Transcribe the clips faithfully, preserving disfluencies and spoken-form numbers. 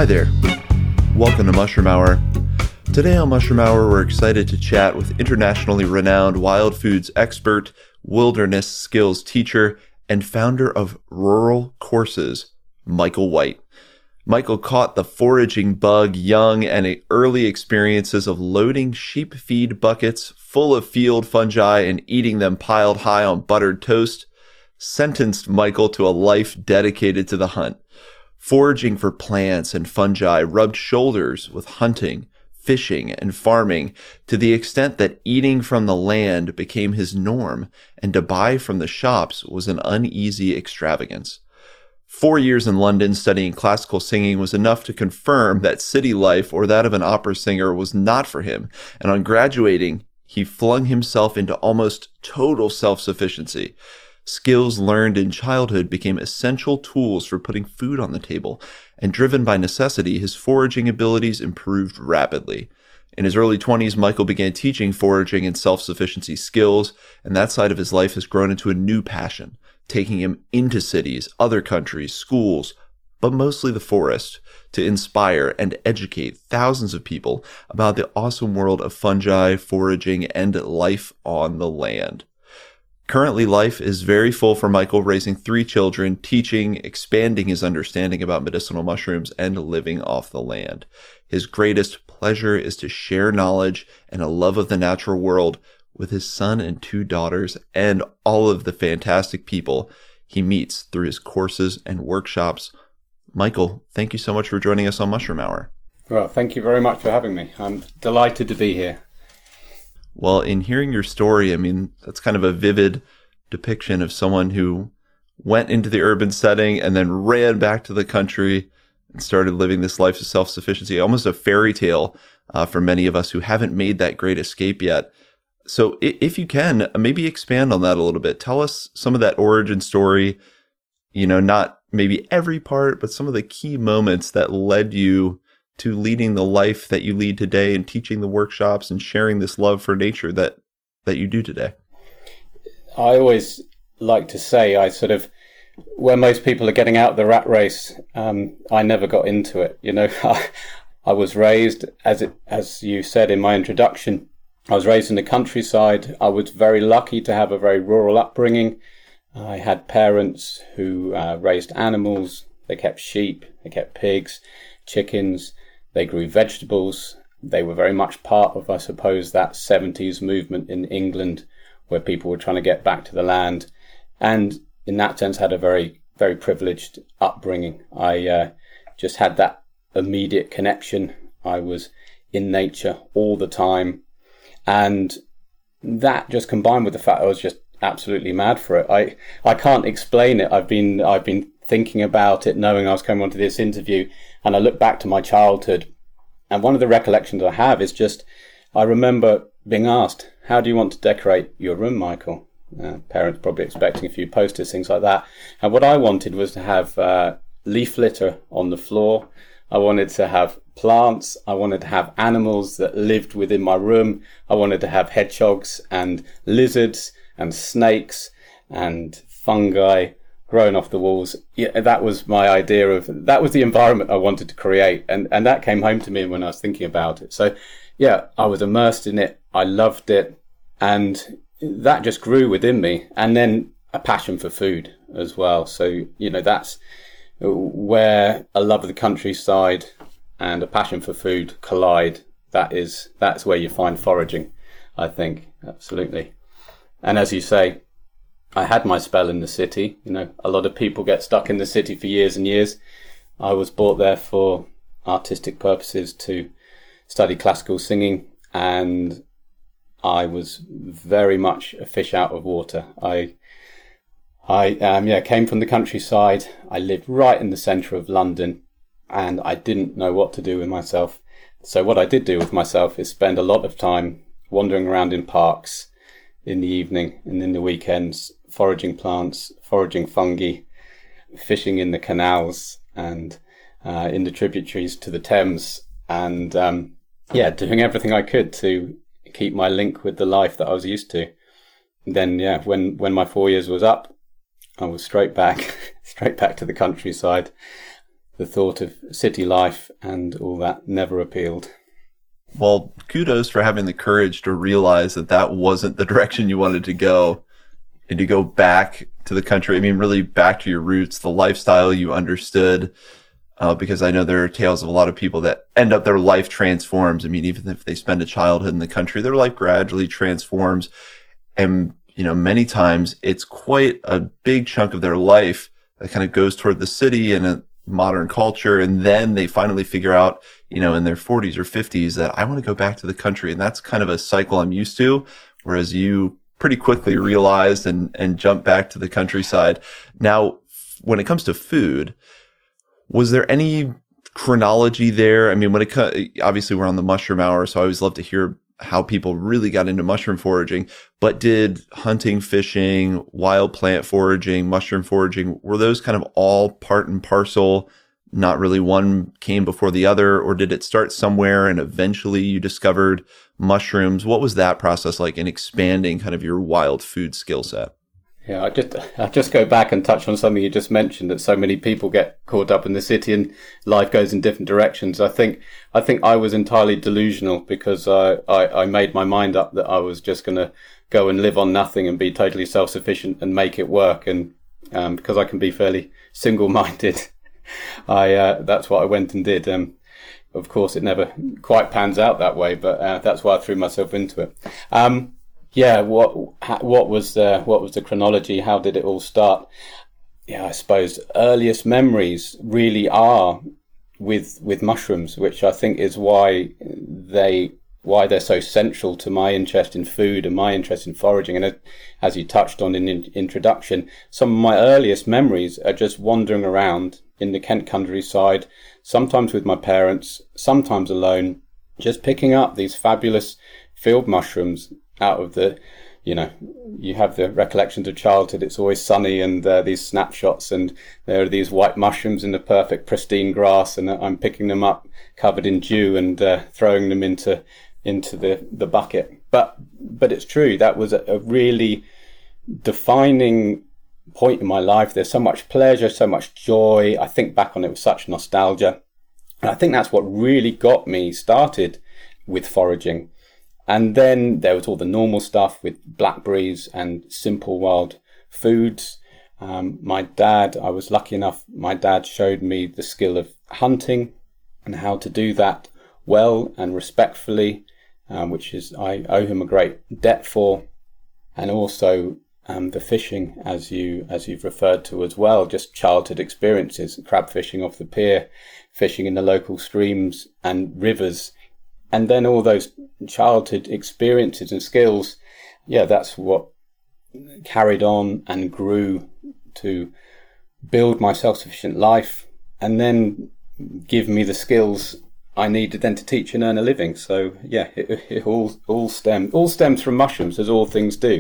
Hi there. Welcome to Mushroom Hour. Today on Mushroom Hour, we're excited to chat with internationally renowned wild foods expert, wilderness skills teacher, and founder of Rural Courses, Michael White. Michael caught the foraging bug young and early experiences of loading sheep feed buckets full of field fungi and eating them piled high on buttered toast sentenced Michael to a life dedicated to the hunt. Foraging for plants and fungi rubbed shoulders with hunting, fishing, and farming to the extent that eating from the land became his norm, and to buy from the shops was an uneasy extravagance. Four years in London studying classical singing was enough to confirm that city life or that of an opera singer was not for him, and on graduating, he flung himself into almost total self-sufficiency. Skills learned in childhood became essential tools for putting food on the table, and driven by necessity, his foraging abilities improved rapidly. In his early twenties, Michael began teaching foraging and self-sufficiency skills, and that side of his life has grown into a new passion, taking him into cities, other countries, schools, but mostly the forest, to inspire and educate thousands of people about the awesome world of fungi, foraging, and life on the land. Currently, life is very full for Michael, raising three children, teaching, expanding his understanding about medicinal mushrooms, and living off the land. His greatest pleasure is to share knowledge and a love of the natural world with his son and two daughters and all of the fantastic people he meets through his courses and workshops. Michael, thank you so much for joining us on Mushroom Hour. Well, thank you very much for having me. I'm delighted to be here. Well, in hearing your story, I mean, that's kind of a vivid depiction of someone who went into the urban setting and then ran back to the country and started living this life of self-sufficiency, almost a fairy tale uh, for many of us who haven't made that great escape yet. So if you can, maybe expand on that a little bit. Tell us some of that origin story, you know, not maybe every part, but some of the key moments that led you to leading the life that you lead today and teaching the workshops and sharing this love for nature that, that you do today. I always like to say I sort of, where most people are getting out of the rat race, um, I never got into it. You know, I, I was raised, as it, as you said in my introduction, I was raised in the countryside. I was very lucky to have a very rural upbringing. I had parents who uh, raised animals. They kept sheep, they kept pigs, chickens. They grew vegetables. They were very much part of, I suppose, that seventies movement in England where people were trying to get back to the land. And in that sense, had a very, very privileged upbringing. I uh, just had that immediate connection. I was in nature all the time. And that just combined with the fact I was just absolutely mad for it. I, I can't explain it. I've been, I've been thinking about it, knowing I was coming onto this interview, and I look back to my childhood, and one of the recollections I have is just, I remember being asked, how do you want to decorate your room, Michael? Uh, parents probably expecting a few posters, things like that. And what I wanted was to have uh, leaf litter on the floor. I wanted to have plants. I wanted to have animals that lived within my room. I wanted to have hedgehogs and lizards and snakes and fungi growing off the walls. Yeah, that was my idea of, that was the environment I wanted to create. And, and that came home to me when I was thinking about it. So yeah, I was immersed in it. I loved it. And that just grew within me. And then a passion for food as well. So, you know, that's where a love of the countryside and a passion for food collide. That is, that's where you find foraging, I think. Absolutely. And as you say, I had my spell in the city. You know, a lot of people get stuck in the city for years and years. I was brought there for artistic purposes to study classical singing, and I was very much a fish out of water. I, I um, yeah, came from the countryside. I lived right in the centre of London, and I didn't know what to do with myself. So what I did do with myself is spend a lot of time wandering around in parks in the evening and in the weekends, foraging plants, foraging fungi, fishing in the canals and uh, in the tributaries to the Thames, and um, yeah, doing everything I could to keep my link with the life that I was used to. And then, yeah, when, when my four years was up, I was straight back, straight back to the countryside. the thought of city life and all that never appealed. Well, kudos for having the courage to realize that that wasn't the direction you wanted to go and to go back to the country. I mean, really back to your roots, the lifestyle you understood, uh, because I know there are tales of a lot of people that end up their life transforms. I mean, even if they spend a childhood in the country, their life gradually transforms. And, you know, many times it's quite a big chunk of their life that kind of goes toward the city and a modern culture. And then they finally figure out, you know, in their forties or fifties that I want to go back to the country. And that's kind of a cycle I'm used to. Whereas you pretty quickly realized and, and jumped back to the countryside. Now, when it comes to food, was there any chronology there? I mean, when it co- obviously we're on the mushroom hour, so I always love to hear how people really got into mushroom foraging, but did hunting, fishing, wild plant foraging, mushroom foraging, were those kind of all part and parcel? Not really one came before the other, or did it start somewhere and eventually you discovered mushrooms? What was that process like in expanding kind of your wild food skill set? Yeah, I just I just go back and touch on something you just mentioned, that so many people get caught up in the city and life goes in different directions. I think I think I was entirely delusional because I, I, I made my mind up that I was just going to go and live on nothing and be totally self-sufficient and make it work. And um, because I can be fairly single-minded, I uh, that's what I went and did. Um, of course, it never quite pans out that way, but uh, that's why I threw myself into it. Um, Yeah, what what was uh, what was the chronology? How did it all start? Yeah, I suppose earliest memories really are with with mushrooms, which I think is why they why they're so central to my interest in food and my interest in foraging. And as you touched on in the introduction, some of my earliest memories are just wandering around in the Kent countryside, sometimes with my parents, sometimes alone, just picking up these fabulous field mushrooms out of the, you know, you have the recollections of childhood. It's always sunny and uh, these snapshots, and there are these white mushrooms in the perfect pristine grass, and I'm picking them up covered in dew and uh, throwing them into into the, the bucket. But but it's true, that was a, a really defining point in my life. There's so much pleasure, so much joy. I think back on it with such nostalgia. And I think that's what really got me started with foraging. And then there was all the normal stuff with blackberries and simple wild foods. Um, my dad, I was lucky enough, my dad showed me the skill of hunting and how to do that well and respectfully, um, which is, I owe him a great debt for. And also um, the fishing, as you, as you've referred to as well, just childhood experiences, crab fishing off the pier, fishing in the local streams and rivers. And then all those childhood experiences and skills, yeah, that's what carried on and grew to build my self-sufficient life and then give me the skills I needed then to teach and earn a living. So, yeah, it, it all all stems, all stems from mushrooms, as all things do.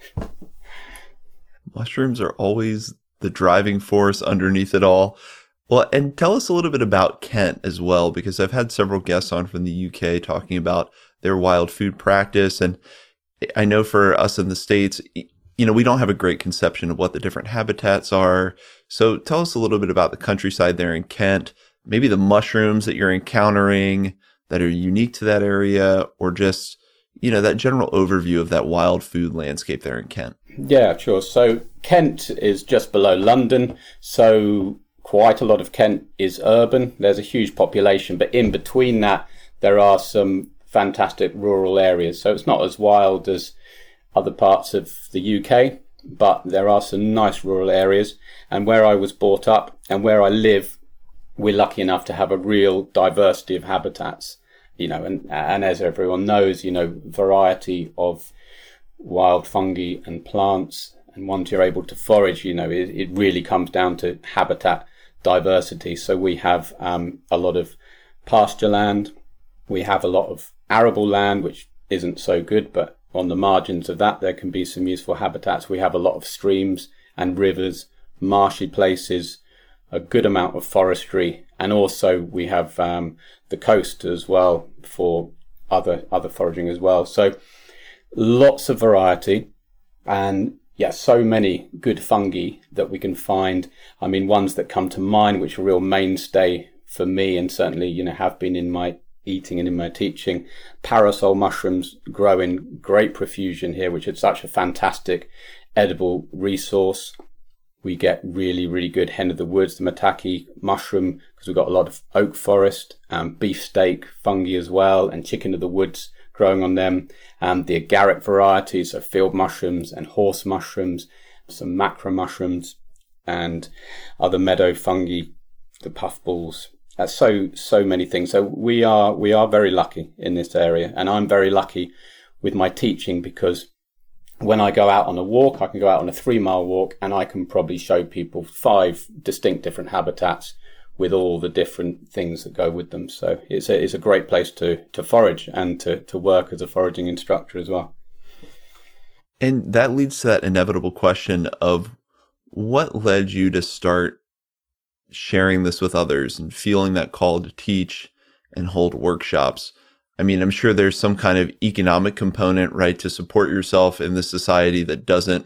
Mushrooms are always the driving force underneath it all. Well, and tell us a little bit about Kent as well, because I've had several guests on from the U K talking about their wild food practice. And I know for us in the States, you know, we don't have a great conception of what the different habitats are. So tell us a little bit about the countryside there in Kent, maybe the mushrooms that you're encountering that are unique to that area, or just, you know, that general overview of that wild food landscape there in Kent. Yeah, sure. So Kent is just below London. So quite a lot of Kent is urban. There's a huge population, but in between that, there are some fantastic rural areas. So it's not as wild as other parts of the U K, but there are some nice rural areas. And where I was brought up and where I live, we're lucky enough to have a real diversity of habitats, you know, and, and as everyone knows, you know, variety of wild fungi and plants. And once you're able to forage, you know, it, it really comes down to habitat diversity. So we have um, a lot of pasture land. We have a lot of arable land, which isn't so good, but on the margins of that, there can be some useful habitats. We have a lot of streams and rivers, marshy places, a good amount of forestry, and also we have um, the coast as well for other other foraging as well. So lots of variety, and yeah, so many good fungi that we can find. I mean, ones that come to mind, which are a real mainstay for me, and certainly, you know, have been in my eating and in my teaching. Parasol mushrooms grow in great profusion here, which is such a fantastic edible resource. We get really, really good hen of the woods, the maitake mushroom, because we've got a lot of oak forest, um, beefsteak fungi as well, and chicken of the woods growing on them. Um, the agaric varieties of field mushrooms and horse mushrooms, some macro mushrooms, and other meadow fungi, the puffballs. That's so, so many things. So we are, we are very lucky in this area. And I'm very lucky with my teaching, because when I go out on a walk, I can go out on a three mile walk and I can probably show people five distinct different habitats with all the different things that go with them. So it's a, it's a great place to, to forage and to, to work as a foraging instructor as well. And that leads to that inevitable question of what led you to start sharing this with others and feeling that call to teach and hold workshops. I mean, I'm sure there's some kind of economic component, right, to support yourself in this society that doesn't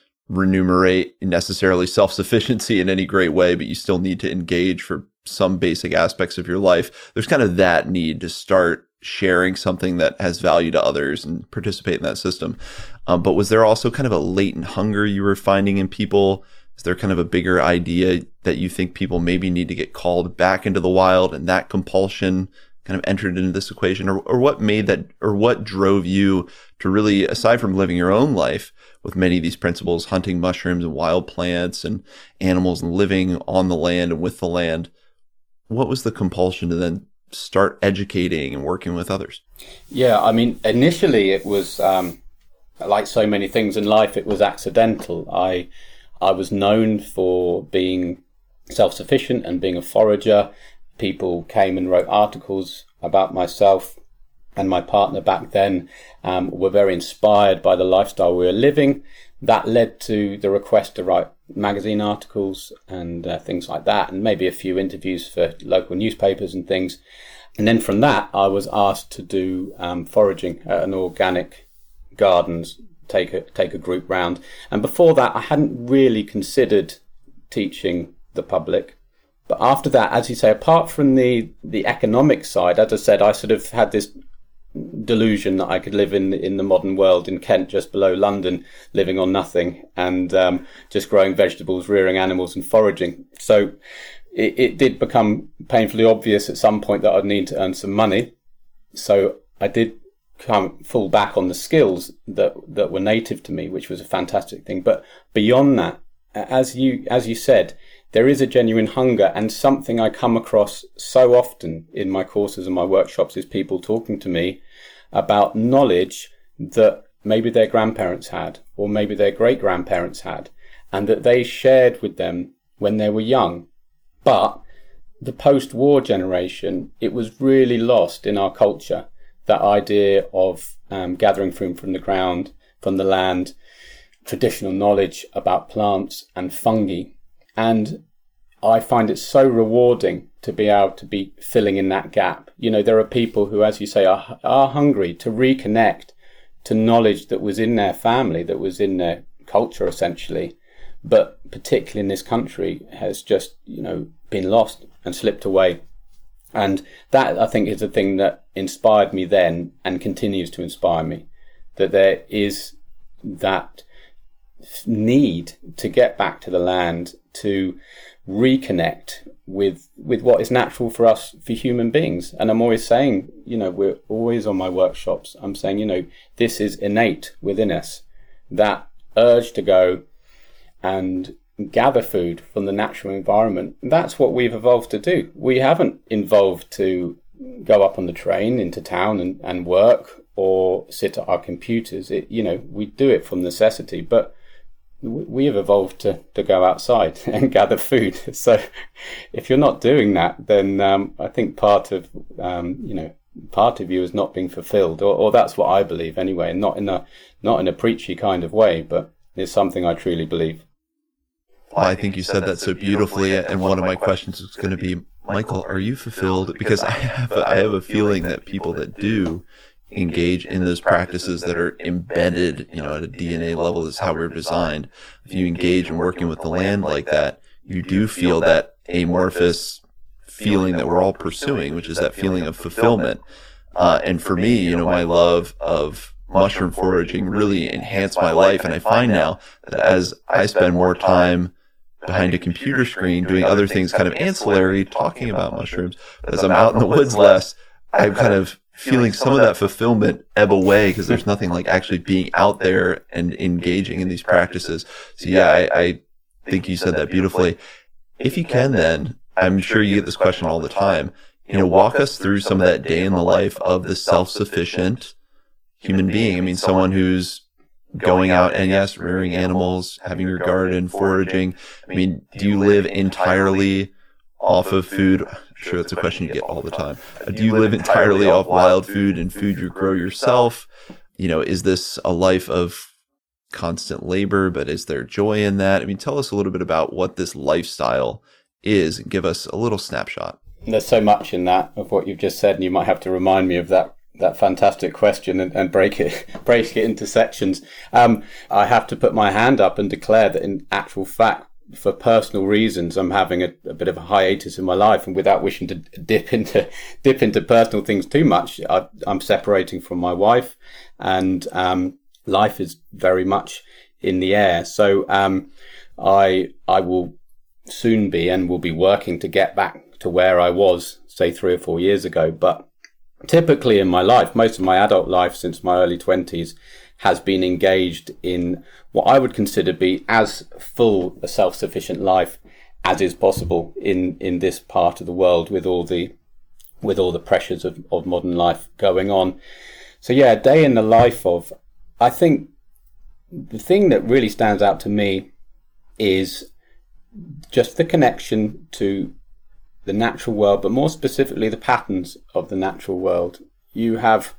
remunerate necessarily self-sufficiency in any great way, but you still need to engage for some basic aspects of your life. There's kind of that need to start sharing something that has value to others and participate in that system. Um, but was there also kind of a latent hunger you were finding in people? Is there kind of a bigger idea that you think people maybe need to get called back into the wild, and that compulsion kind of entered into this equation? Or, or what made that, or what drove you to really, aside from living your own life with many of these principles, hunting mushrooms and wild plants and animals and living on the land and with the land, what was the compulsion to then start educating and working with others? Yeah, I mean, initially it was, um, like so many things in life, it was accidental. I, I was known for being self-sufficient and being a forager. People came and wrote articles about myself and my partner back then, um, were very inspired by the lifestyle we were living. That led to the request to write magazine articles and uh, things like that, and maybe a few interviews for local newspapers and things. And then from that, I was asked to do um, foraging at an organic gardens, take a, take a group round. And before that, I hadn't really considered teaching the public. But after that, as you say, apart from the, the economic side, as I said, I sort of had this delusion that I could live in in the modern world in Kent, just below London, living on nothing and um, just growing vegetables, rearing animals and foraging. So it, it did become painfully obvious at some point that I'd need to earn some money. So I did come fall back on the skills that that were native to me, which was a fantastic thing. But beyond that, as you as you said, there is a genuine hunger, and something I come across so often in my courses and my workshops is people talking to me about knowledge that maybe their grandparents had, or maybe their great-grandparents had, and that they shared with them when they were young. But the post-war generation, it was really lost in our culture, that idea of um, gathering food from the ground, from the land, traditional knowledge about plants and fungi. And I find it so rewarding to be able to be filling in that gap. You know, there are people who, as you say, are, are hungry to reconnect to knowledge that was in their family, that was in their culture, essentially, but particularly in this country has just, you know, been lost and slipped away. And that, I think, is the thing that inspired me then and continues to inspire me, that there is that need to get back to the land, to reconnect with with what is natural for us, for human beings. And I'm always saying, you know, we're always on my workshops, I'm saying, you know, this is innate within us, that urge to go and gather food from the natural environment. That's what we've evolved to do. We haven't evolved to go up on the train into town and, and work or sit at our computers. It, you know, we do it from necessity, but we have evolved to, to go outside and gather food. So if you're not doing that, then um, I think part of, um, you know, part of you is not being fulfilled, or, or that's what I believe anyway, and not in a, not in a preachy kind of way, but it's something I truly believe. Well, I think you said that so beautifully, and one of my questions is going to be, Michael, are you fulfilled? Because I have a, I have a feeling that people that do engage in those practices that are embedded, you know, at a D N A level, is how we're designed. If you engage in working with the land like that, you do feel that amorphous feeling that we're all pursuing, which is that feeling of fulfillment. Uh, and for me, you know, my love of mushroom foraging really enhanced my life. And I find now that as I spend more time behind a computer screen doing other things kind of ancillary, talking about mushrooms, as I'm out in the woods less, I'm kind of feeling some of that fulfillment ebb away because there's nothing like actually being out there and engaging in these practices. So yeah, I, I think you said that beautifully. If you can, then I'm sure you get this question all the time. You know, walk us through some of that day in the life of the self-sufficient human being. I mean, someone who's going out and yes, rearing animals, having your garden, foraging. I mean, do you live entirely off of food? I'm sure that's a question you get all the time. Do you live entirely off wild food and food you grow yourself? You know, is this a life of constant labor, but is there joy in that? I mean, tell us a little bit about what this lifestyle is and give us a little snapshot. There's so much in that of what you've just said, and you might have to remind me of that that fantastic question and, and break it break it into sections. Um, I have to put my hand up and declare that in actual fact, for personal reasons, I'm having a, a bit of a hiatus in my life, and without wishing to dip into dip into personal things too much, I, I'm separating from my wife, and um, life is very much in the air. So um, I I will soon be and will be working to get back to where I was, say, three or four years ago. But typically in my life, most of my adult life since my early twenties has been engaged in what I would consider be as full a self-sufficient life as is possible in, in this part of the world with all the with all the pressures of, of modern life going on. So yeah, a day in the life of, I think the thing that really stands out to me is just the connection to the natural world, but more specifically the patterns of the natural world. You have,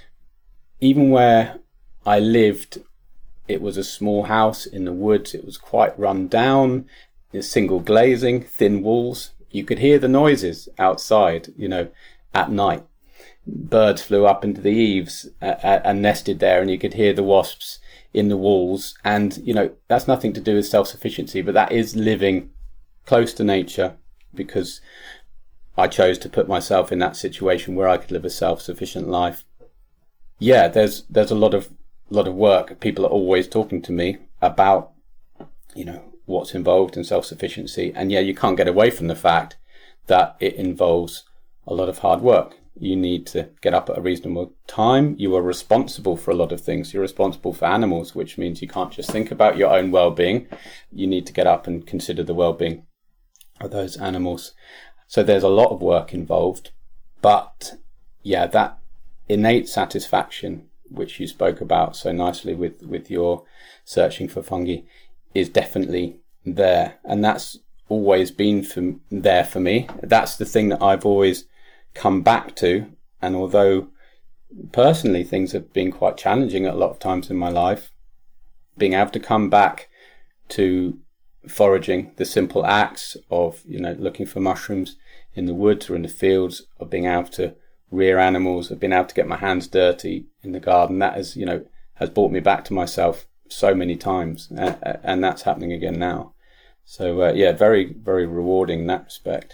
even where I lived, it was a small house in the woods. It was quite run down, single glazing, thin walls. You could hear the noises outside, you know, at night. Birds flew up into the eaves uh, and nested there, and you could hear the wasps in the walls. And, you know, that's nothing to do with self-sufficiency, but that is living close to nature, because I chose to put myself in that situation where I could live a self-sufficient life. Yeah, there's there's a lot of lot of work. People are always talking to me about, you know, what's involved in self-sufficiency. And yeah, you can't get away from the fact that it involves a lot of hard work. You need to get up at a reasonable time. You are responsible for a lot of things. You're responsible for animals, which means you can't just think about your own well-being. You need to get up and consider the well-being of those animals. So there's a lot of work involved. But yeah, that innate satisfaction, which you spoke about so nicely with, with your searching for fungi, is definitely there. And that's always been for, there for me. That's the thing that I've always come back to. And although personally things have been quite challenging at a lot of times in my life, being able to come back to foraging, the simple acts of, you know, looking for mushrooms in the woods or in the fields, of being able to rear animals, of being able to get my hands dirty in the garden, that has, you know, has brought me back to myself so many times, uh, and that's happening again now. So uh, yeah, very, very rewarding in that respect.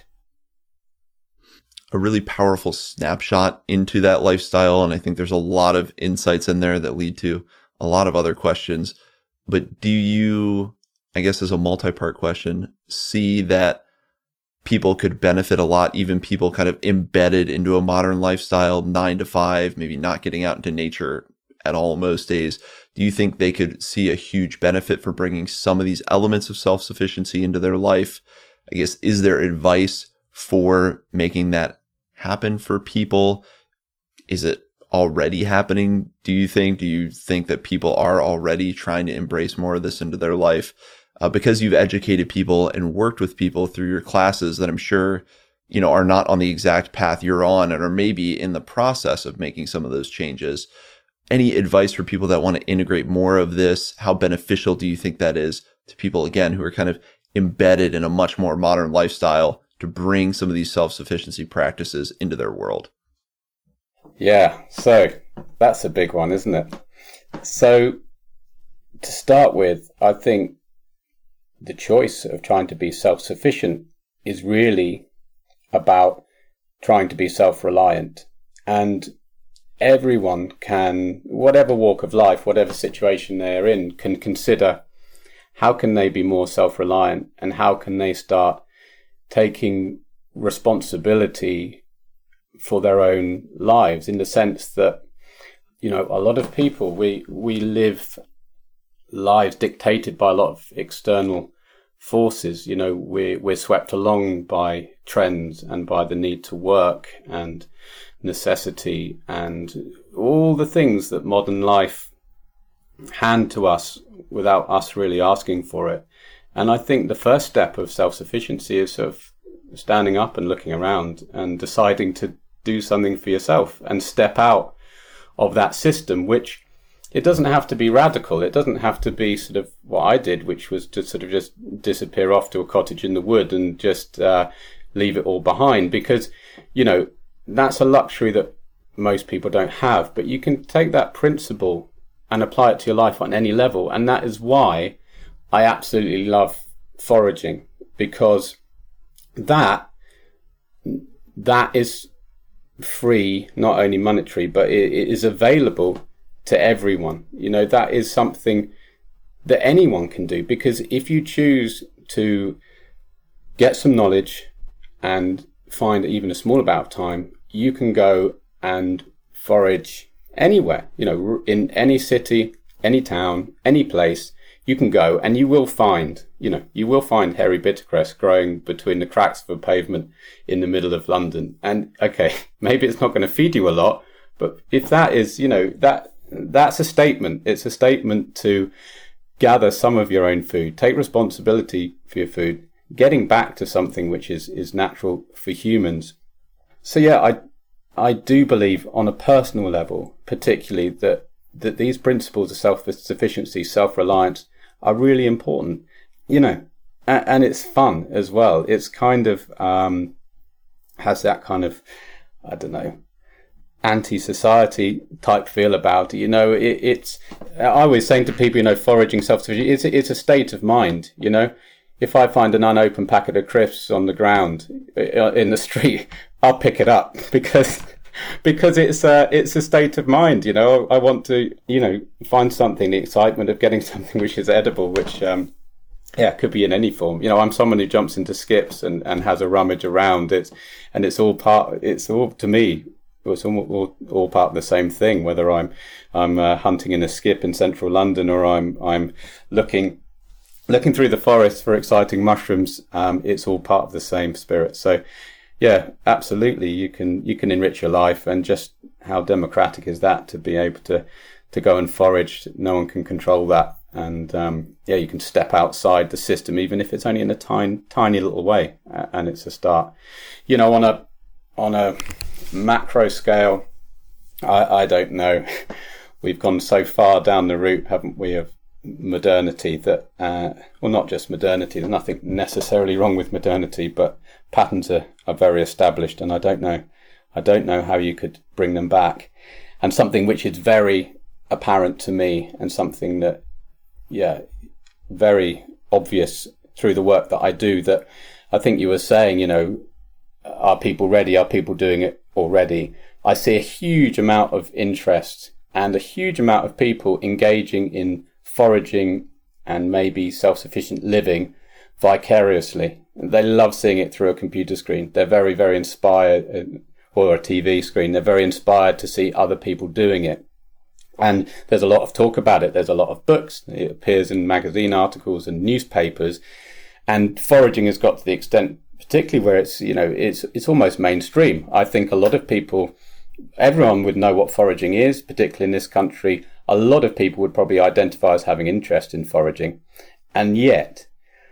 A really powerful snapshot into that lifestyle, and I think there's a lot of insights in there that lead to a lot of other questions. But do you, I guess as a multi-part question, see that people could benefit a lot, even people kind of embedded into a modern lifestyle, nine to five, maybe not getting out into nature at all most days? Do you think they could see a huge benefit for bringing some of these elements of self-sufficiency into their life? I guess, is there advice for making that happen for people? Is it already happening, do you think? Do you think that people are already trying to embrace more of this into their life? Uh, because you've educated people and worked with people through your classes that I'm sure, you know, are not on the exact path you're on and are maybe in the process of making some of those changes. Any advice for people that want to integrate more of this? How beneficial do you think that is to people, again, who are kind of embedded in a much more modern lifestyle, to bring some of these self-sufficiency practices into their world? Yeah, so that's a big one, isn't it? So to start with, I think the choice of trying to be self-sufficient is really about trying to be self-reliant. And everyone can, whatever walk of life, whatever situation they're in, can consider how can they be more self-reliant and how can they start taking responsibility for their own lives, in the sense that, you know, a lot of people, we we live lives dictated by a lot of external forces. You know, we're, we're swept along by trends and by the need to work and necessity and all the things that modern life hand to us without us really asking for it. And I think the first step of self-sufficiency is sort of standing up and looking around and deciding to do something for yourself and step out of that system, which it doesn't have to be radical. It doesn't have to be sort of what I did, which was to sort of just disappear off to a cottage in the wood and just uh, leave it all behind, because, you know, that's a luxury that most people don't have. But you can take that principle and apply it to your life on any level. And that is why I absolutely love foraging, because that that is free, not only monetary, but it, it is available to everyone. You know, that is something that anyone can do, because if you choose to get some knowledge and find even a small amount of time, you can go and forage anywhere, you know, in any city, any town, any place. You can go and you will find, you know, you will find hairy bittercress growing between the cracks of a pavement in the middle of London. And okay, maybe it's not going to feed you a lot, but if that is, you know, that that's a statement. It's a statement to gather some of your own food, take responsibility for your food, getting back to something which is, is natural for humans. So yeah, I, I do believe on a personal level, particularly that, that these principles of self-sufficiency, self-reliance are really important, you know, and, and it's fun as well. It's kind of, um, has that kind of, I don't know, anti-society type feel about it. You know, it, it's, I was saying to people, you know, foraging self-sufficiency, it's, it's a state of mind, you know. If I find an unopened packet of crisps on the ground in the street, I'll pick it up because because it's a, it's a state of mind, you know. I want to, you know, find something, the excitement of getting something which is edible, which, um, yeah, could be in any form. You know, I'm someone who jumps into skips and, and has a rummage around it, and it's all part, it's all, to me, it's all, all, all part of the same thing, whether I'm, I'm uh, hunting in a skip in central London or I'm, I'm looking, looking through the forest for exciting mushrooms. Um, it's all part of the same spirit. So, yeah, absolutely. You can, you can enrich your life, and just how democratic is that to be able to, to go and forage. No one can control that. And, um, yeah, you can step outside the system, even if it's only in a tiny, tiny little way. Uh, and it's a start, you know, on a, on a macro scale. I, I don't know. We've gone so far down the route, haven't we, of modernity that, uh, well, not just modernity, there's nothing necessarily wrong with modernity, but patterns are, are very established, and I don't know, I don't know how you could bring them back. And something which is very apparent to me, and something that, yeah, very obvious through the work that I do, that I think you were saying, you know, are people ready? Are people doing it already? I see a huge amount of interest and a huge amount of people engaging in foraging and maybe self-sufficient living vicariously. They love seeing it through a computer screen. They're very, very inspired, or a T V screen. They're very inspired to see other people doing it. And there's a lot of talk about it. There's a lot of books. It appears in magazine articles and newspapers. And foraging has got to the extent, particularly where it's, you know, it's, it's almost mainstream. I think a lot of people, everyone would know what foraging is, particularly in this country. A lot of people would probably identify as having interest in foraging. And yet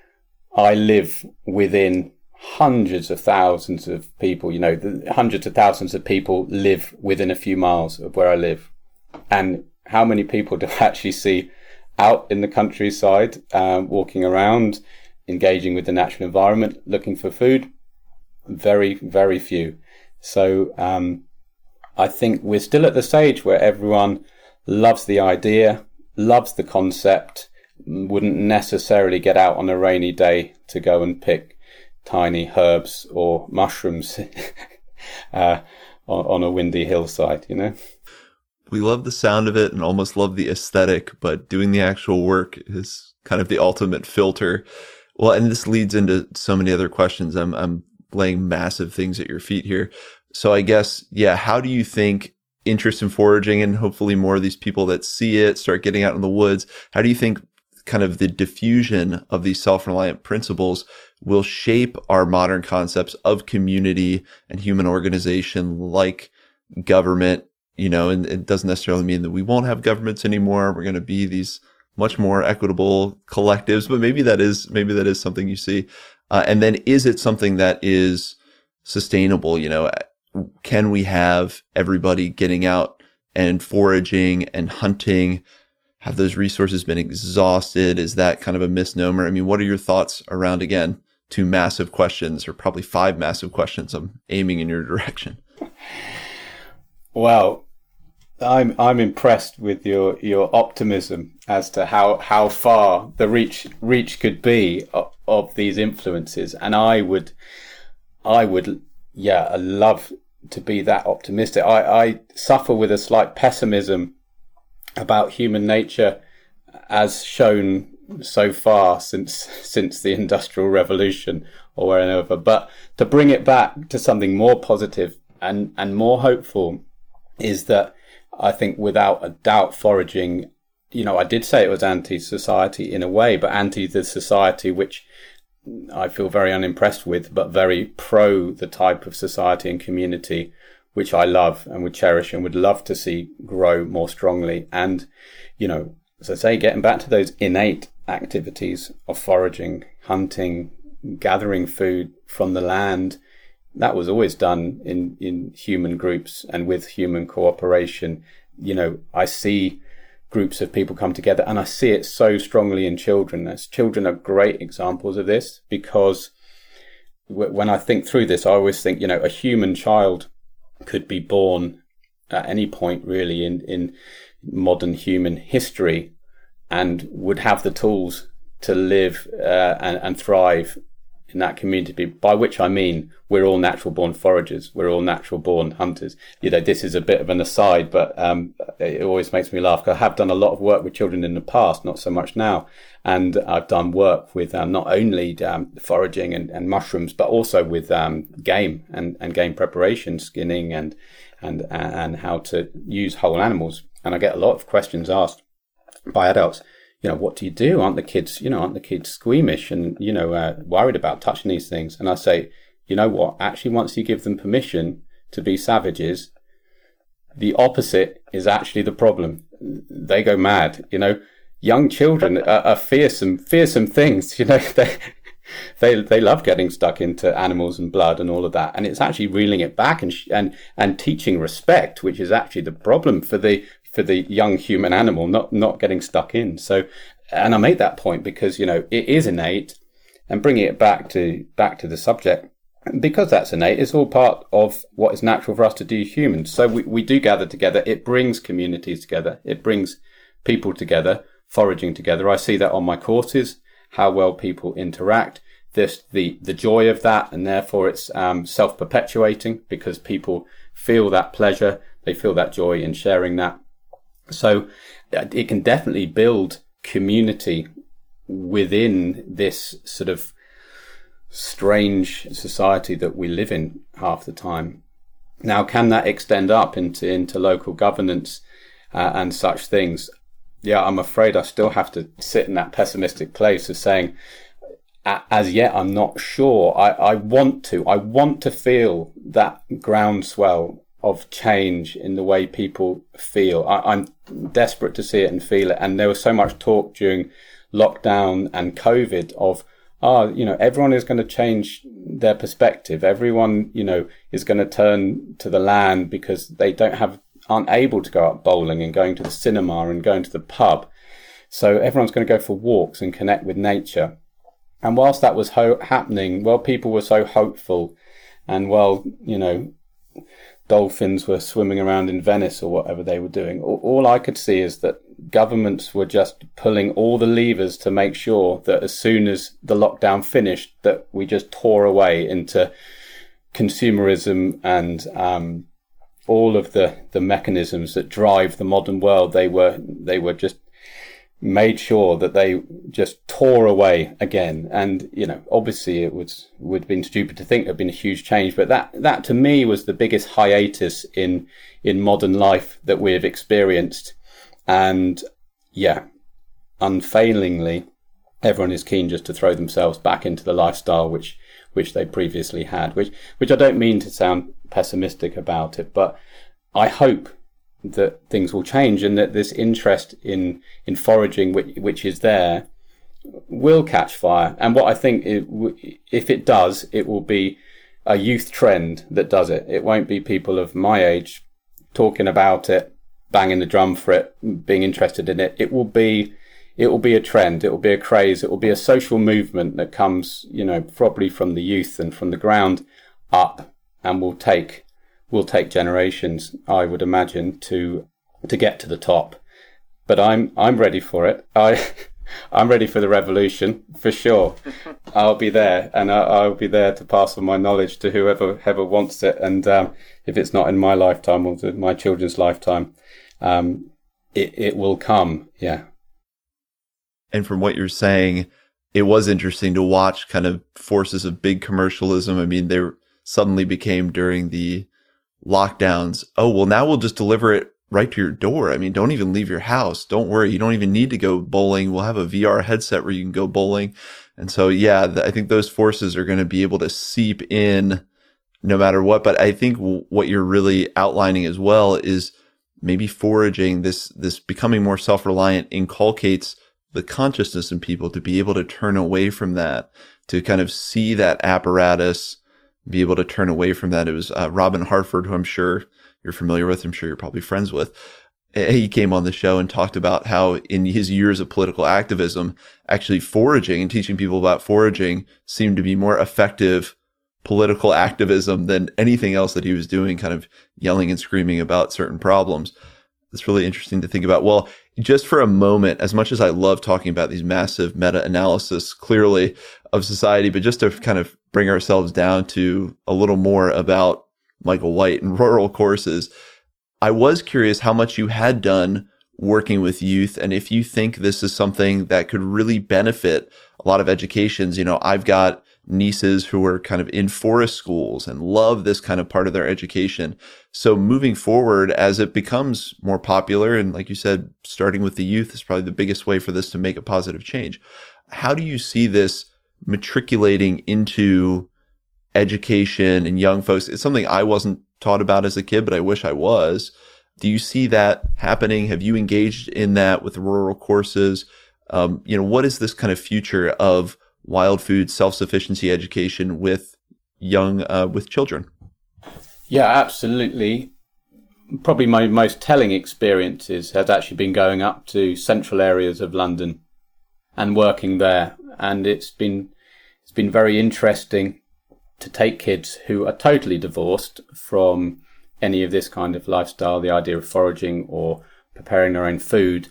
I live within hundreds of thousands of people, you know, the hundreds of thousands of people live within a few miles of where I live. And how many people do I actually see out in the countryside, um, walking around, engaging with the natural environment, looking for food? Very, very few. So, um, I think we're still at the stage where everyone loves the idea, loves the concept, wouldn't necessarily get out on a rainy day to go and pick tiny herbs or mushrooms uh, on, on a windy hillside, you know? We love the sound of it and almost love the aesthetic, but doing the actual work is kind of the ultimate filter. Well, and this leads into so many other questions. I'm, I'm laying massive things at your feet here. So I guess, yeah, how do you think interest in foraging, and hopefully more of these people that see it start getting out in the woods, how do you think kind of the diffusion of these self-reliant principles will shape our modern concepts of community and human organization, like government? You know, and it doesn't necessarily mean that we won't have governments anymore. We're going to be these much more equitable collectives, but maybe that is, maybe that is something you see. Uh, and then is it something that is sustainable? You know, can we have everybody getting out and foraging and hunting? Have those resources been exhausted? Is that kind of a misnomer? I mean, what are your thoughts around, again, two massive questions, or probably five massive questions I'm aiming in your direction? Well, I'm I'm impressed with your, your optimism as to how, how far the reach reach could be of, of these influences, and I would I would yeah love to be that optimistic. I, I suffer with a slight pessimism about human nature as shown so far since since the Industrial Revolution or wherever. But to bring it back to something more positive and and more hopeful is that I think without a doubt foraging, you know, I did say it was anti-society in a way, but anti the society which I feel very unimpressed with, but very pro the type of society and community which I love and would cherish and would love to see grow more strongly. And, you know, as I say, getting back to those innate activities of foraging, hunting, gathering food from the land, that was always done in, in human groups and with human cooperation. You know, I see groups of people come together, and I see it so strongly in children. As children are great examples of this, because w- when I think through this, I always think, you know, a human child could be born at any point really in, in modern human history and would have the tools to live uh, and, and thrive in that community, by which I mean we're all natural born foragers, we're all natural born hunters. You know, this is a bit of an aside, but um, it always makes me laugh. I have done a lot of work with children in the past, not so much now, and I've done work with um, not only um, foraging and, and mushrooms, but also with um, game and, and game preparation, skinning, and and and how to use whole animals. And I get a lot of questions asked by adults. You know, what do you do? Aren't the kids, you know, aren't the kids squeamish and, you know, uh, worried about touching these things? And I say, you know what? Actually, once you give them permission to be savages, the opposite is actually the problem. They go mad. You know, young children are, are fearsome, fearsome things. You know, they, they, they love getting stuck into animals and blood and all of that. And it's actually reeling it back and, and, and teaching respect, which is actually the problem for the, for the young human animal, not, not getting stuck in. So, and I make that point because, you know, it is innate, and bringing it back to, back to the subject, because that's innate, it's all part of what is natural for us to do humans. So we, we do gather together. It brings communities together. It brings people together, foraging together. I see that on my courses, how well people interact, this, the, the joy of that. And therefore it's, um, self-perpetuating because people feel that pleasure. They feel that joy in sharing that. So it can definitely build community within this sort of strange society that we live in half the time. Now, can that extend up into, into local governance uh, and such things? Yeah, I'm afraid I still have to sit in that pessimistic place of saying, as yet, I'm not sure. I, I want to, I want to feel that groundswell of change in the way people feel. I, I'm desperate to see it and feel it. And there was so much talk during lockdown and COVID of, ah, oh, you know, everyone is going to change their perspective. Everyone, you know, is going to turn to the land because they don't have, aren't able to go out bowling and going to the cinema and going to the pub. So everyone's going to go for walks and connect with nature. And whilst that was ho- happening, well, people were so hopeful, and well, you know, dolphins were swimming around in Venice or whatever they were doing. All I could see is that governments were just pulling all the levers to make sure that as soon as the lockdown finished, that we just tore away into consumerism and um, all of the, the mechanisms that drive the modern world. They were they were just made sure that they just tore away again. And, you know, obviously it was, would have been stupid to think there'd been a huge change, but that, that to me was the biggest hiatus in, in modern life that we have experienced. And yeah, unfailingly, everyone is keen just to throw themselves back into the lifestyle which, which they previously had, which, which I don't mean to sound pessimistic about it, but I hope that things will change and that this interest in, in foraging, which, which is there, will catch fire. And what I think, it, if it does, it will be a youth trend that does it. It won't be people of my age talking about it, banging the drum for it, being interested in it. It will be, it will be a trend. It will be a craze. It will be a social movement that comes, you know, probably from the youth and from the ground up, and will take will take generations, I would imagine, to to get to the top. But I'm I'm ready for it. I I'm ready for the revolution for sure. I'll be there, and I, I'll be there to pass on my knowledge to whoever whoever wants it. And um, if it's not in my lifetime or my children's lifetime, um, it it will come. Yeah. And from what you're saying, it was interesting to watch kind of forces of big commercialism. I mean, they suddenly became during the lockdowns, oh, well, now we'll just deliver it right to your door. I mean, don't even leave your house. Don't worry. You don't even need to go bowling. We'll have a V R headset where you can go bowling. And so, yeah, th- I think those forces are going to be able to seep in no matter what. But I think w- what you're really outlining as well is maybe foraging, this, this becoming more self-reliant inculcates the consciousness in people to be able to turn away from that, to kind of see that apparatus, be able to turn away from that. It was uh, Robin Hartford, who I'm sure you're familiar with. I'm sure you're probably friends with. He came on the show and talked about how in his years of political activism, actually foraging and teaching people about foraging seemed to be more effective political activism than anything else that he was doing, kind of yelling and screaming about certain problems. It's really interesting to think about. Well, just for a moment, as much as I love talking about these massive meta-analysis, clearly, of society, but just to kind of bring ourselves down to a little more about Michael White and rural courses, I was curious how much you had done working with youth, and if you think this is something that could really benefit a lot of educations. You know, I've got nieces who are kind of in forest schools and love this kind of part of their education. So moving forward, as it becomes more popular, and like you said, starting with the youth is probably the biggest way for this to make a positive change. How do you see this matriculating into education and young folks? It's something I wasn't taught about as a kid, but I wish I was. Do you see that happening? Have you engaged in that with rural courses? Um, you know, what is this kind of future of wild food self-sufficiency education with young, uh, with children? Yeah, absolutely. Probably my most telling experiences has actually been going up to central areas of London and working there. And it's been, it's been very interesting to take kids who are totally divorced from any of this kind of lifestyle, the idea of foraging or preparing their own food,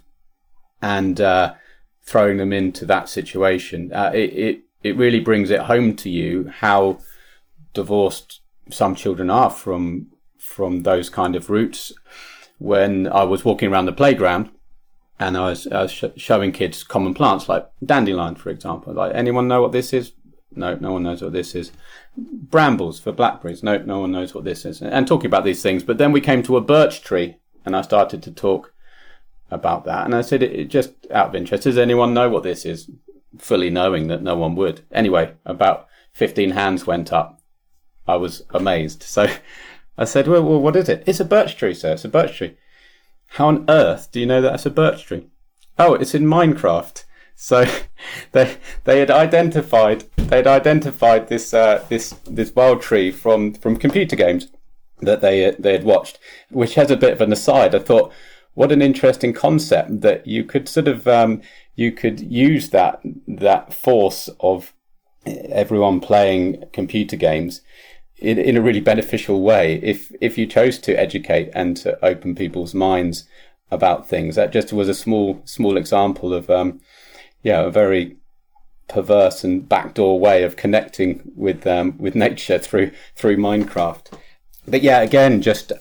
and uh, throwing them into that situation. Uh, it, it, it really brings it home to you how divorced some children are from from those kind of roots. When I was walking around the playground and I was, I was sh- showing kids common plants like dandelion, for example. Like, anyone know what this is? No, no one knows what this is. Brambles for blackberries. No, no one knows what this is. And talking about these things. But then we came to a birch tree and I started to talk about that. And I said, it, it just out of interest, does anyone know what this is? Fully knowing that no one would. Anyway, about fifteen hands went up. I was amazed. So I said, well, well, what is it? It's a birch tree, sir. It's a birch tree. How on earth do you know that it's a birch tree? Oh, it's in Minecraft. So they they had identified they had identified this uh, this this wild tree from, from computer games that they they had watched, which has a bit of an aside. I thought, what an interesting concept that you could sort of um, you could use that that force of everyone playing computer games in, in a really beneficial way if if you chose to educate and to open people's minds about things. That just was a small small example of um yeah a very perverse and backdoor way of connecting with um with nature through through Minecraft. But yeah, again, just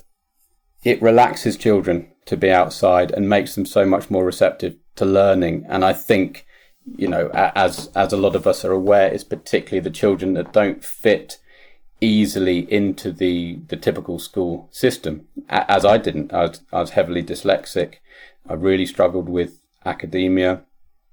it relaxes children to be outside and makes them so much more receptive to learning. And I think, you know, as as a lot of us are aware, it's particularly the children that don't fit easily into the the typical school system, as I didn't. I was, I was heavily dyslexic. I really struggled with academia,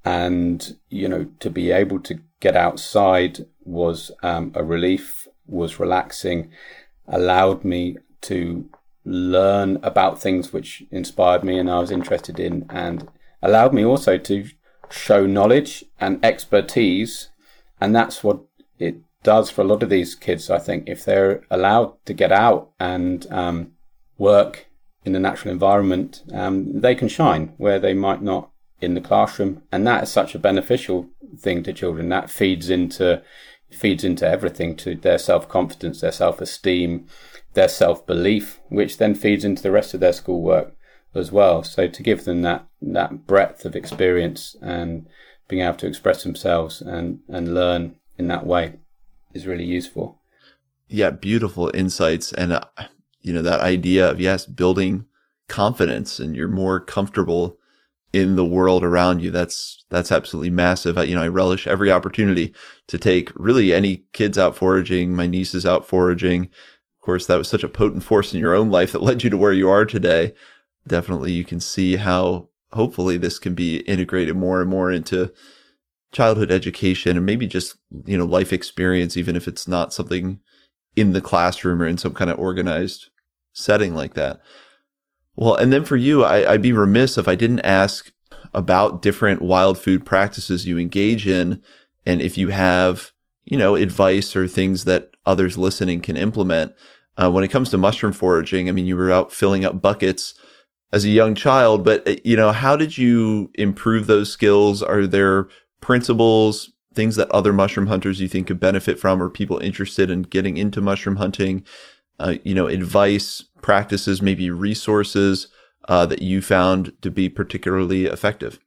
and you know, to be able to get outside was um, a relief, was relaxing, allowed me to learn about things which inspired me and I was interested in, and allowed me also to show knowledge and expertise. And that's what it does for a lot of these kids, I think. If they're allowed to get out and um, work in the natural environment, um, they can shine where they might not in the classroom. And that is such a beneficial thing to children. That feeds into feeds into everything, to their self-confidence, their self-esteem, their self-belief, which then feeds into the rest of their schoolwork as well. So to give them that that breadth of experience and being able to express themselves and, and learn in that way is really useful. Yeah, beautiful insights. And, uh, you know, that idea of, yes, building confidence and you're more comfortable in the world around you. That's, that's absolutely massive. I, you know, I relish every opportunity to take really any kids out foraging, my nieces out foraging. Of course, that was such a potent force in your own life that led you to where you are today. Definitely, you can see how hopefully this can be integrated more and more into childhood education and maybe just, you know, life experience, even if it's not something in the classroom or in some kind of organized setting like that. Well, and then for you, I, I'd be remiss if I didn't ask about different wild food practices you engage in, and if you have, you know, advice or things that others listening can implement. Uh, when it comes to mushroom foraging, I mean, you were out filling up buckets as a young child, but, you know, how did you improve those skills? Are there principles, things that other mushroom hunters you think could benefit from, or people interested in getting into mushroom hunting? Uh, you know, advice, practices, maybe resources uh, that you found to be particularly effective?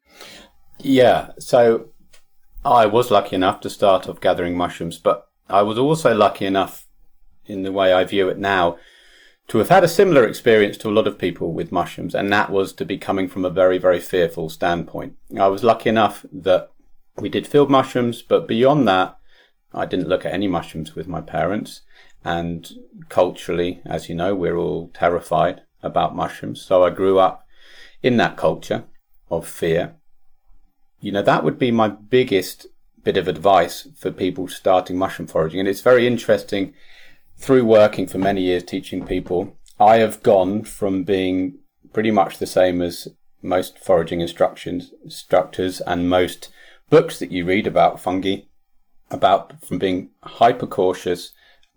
Yeah, so I was lucky enough to start off gathering mushrooms, but I was also lucky enough, in the way I view it now, to have had a similar experience to a lot of people with mushrooms, and that was to be coming from a very, very fearful standpoint. I was lucky enough that we did field mushrooms, but beyond that, I didn't look at any mushrooms with my parents. And culturally, as you know, we're all terrified about mushrooms. So I grew up in that culture of fear. You know, that would be my biggest bit of advice for people starting mushroom foraging. And it's very interesting, through working for many years teaching people, I have gone from being pretty much the same as most foraging instructions, instructors and most books that you read about fungi, about from being hyper cautious,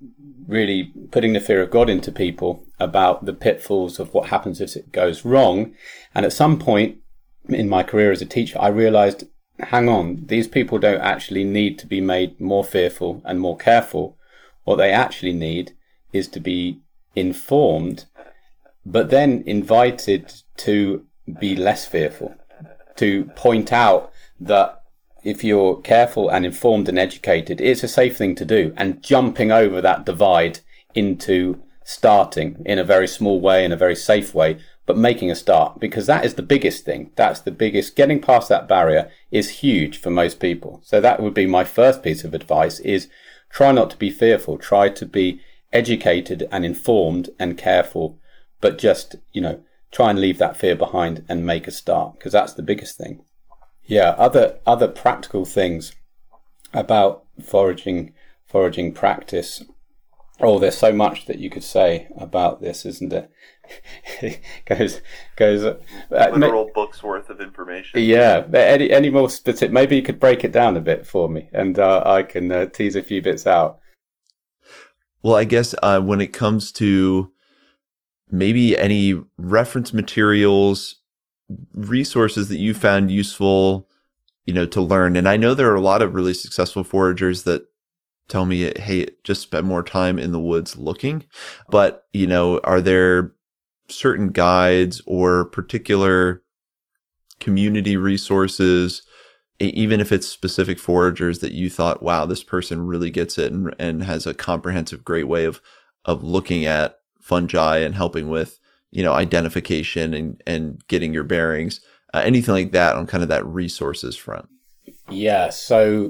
really putting the fear of God into people about the pitfalls of what happens if it goes wrong. And at some point in my career as a teacher, I realized, hang on, these people don't actually need to be made more fearful and more careful. What they actually need is to be informed, but then invited to be less fearful, to point out that if you're careful and informed and educated, it's a safe thing to do, and jumping over that divide into starting in a very small way, in a very safe way, but making a start, because that is the biggest thing. That's the biggest, getting past that barrier is huge for most people. So that would be my first piece of advice, is try not to be fearful, try to be educated and informed and careful, but just, you know, try and leave that fear behind and make a start, because that's the biggest thing. Yeah, other other practical things about foraging foraging practice. Oh, there's so much that you could say about this, isn't it? it goes goes uh, literal ma- books worth of information. Yeah, any any more specific? Maybe you could break it down a bit for me, and uh, I can uh, tease a few bits out. Well, I guess uh, when it comes to maybe any reference materials, resources that you found useful, you know, to learn. And I know there are a lot of really successful foragers that tell me, hey, just spend more time in the woods looking. But, you know, are there certain guides or particular community resources, even if it's specific foragers, that you thought, wow, this person really gets it and, and has a comprehensive, great way of, of looking at fungi and helping with, you know, identification and, and getting your bearings, uh, anything like that on kind of that resources front? Yeah. So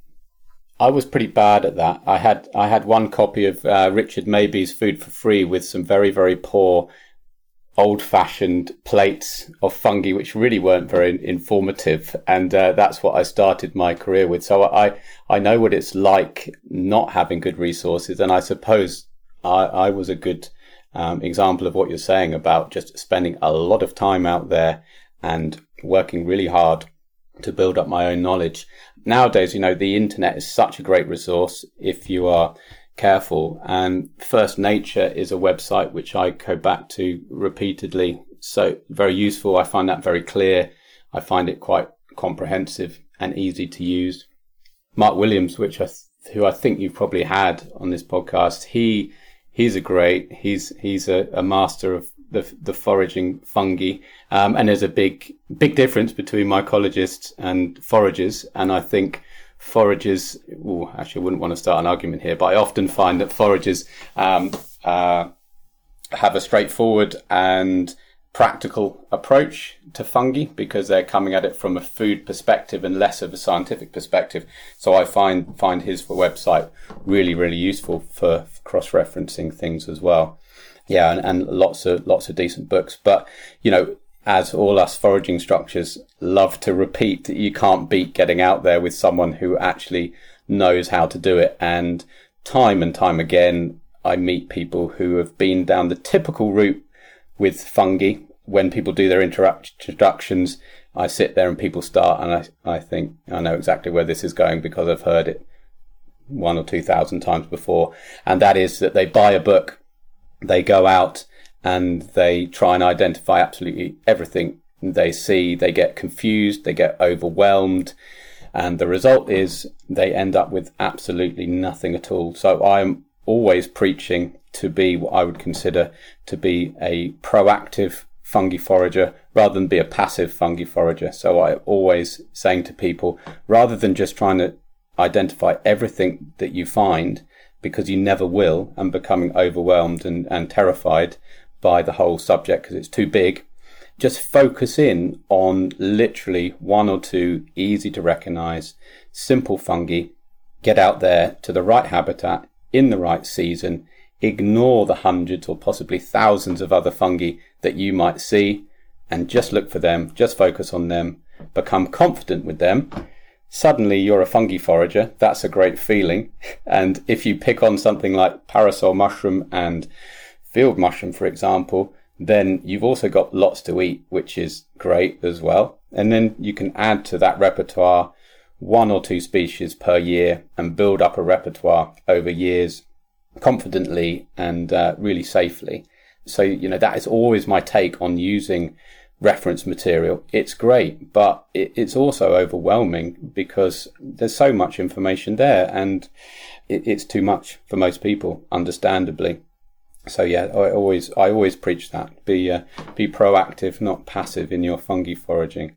I was pretty bad at that. I had, I had one copy of uh, Richard Maybe's Food for Free with some very, very poor old-fashioned plates of fungi, which really weren't very informative. And uh, that's what I started my career with. So I, I know what it's like not having good resources. And I suppose I, I was a good um, example of what you're saying about just spending a lot of time out there and working really hard to build up my own knowledge. Nowadays, you know, the internet is such a great resource if you are careful. And First Nature is a website which I go back to repeatedly. So very useful. I find that very clear. I find it quite comprehensive and easy to use. Mark Williams, which I th- who I think you've probably had on this podcast, he he's a great. He's he's a, a master of the the foraging fungi. Um, and there's a big big difference between mycologists and foragers. And I think foragers, ooh, actually I wouldn't want to start an argument here, but I often find that foragers um, uh, have a straightforward and practical approach to fungi because they're coming at it from a food perspective and less of a scientific perspective. So I find find his website really, really useful for, for cross-referencing things as well. Yeah, and, and lots of lots of decent books. But, you know, as all us foraging structures love to repeat, that you can't beat getting out there with someone who actually knows how to do it. And time and time again, I meet people who have been down the typical route with fungi. When people do their introductions, I sit there and people start and I, I think, I know exactly where this is going because I've heard it one or two thousand times before. And that is that they buy a book, they go out, and they try and identify absolutely everything they see. They get confused, they get overwhelmed, and the result is they end up with absolutely nothing at all. So I'm always preaching to be what I would consider to be a proactive fungi forager rather than be a passive fungi forager. So I'm always saying to people, rather than just trying to identify everything that you find, because you never will, and becoming overwhelmed and, and terrified by the whole subject because it's too big, just focus in on literally one or two easy to recognize simple fungi. Get out there to the right habitat in the right season, ignore the hundreds or possibly thousands of other fungi that you might see, and just look for them, just focus on them, become confident with them. Suddenly you're a fungi forager. That's a great feeling. And if you pick on something like parasol mushroom and field mushroom, for example, then you've also got lots to eat, which is great as well. And then you can add to that repertoire one or two species per year and build up a repertoire over years confidently and uh, really safely. So, you know, that is always my take on using reference material. It's great, but it, it's also overwhelming because there's so much information there and it, it's too much for most people, understandably. So yeah, I always I always preach that. Be uh, be proactive, not passive in your fungi foraging.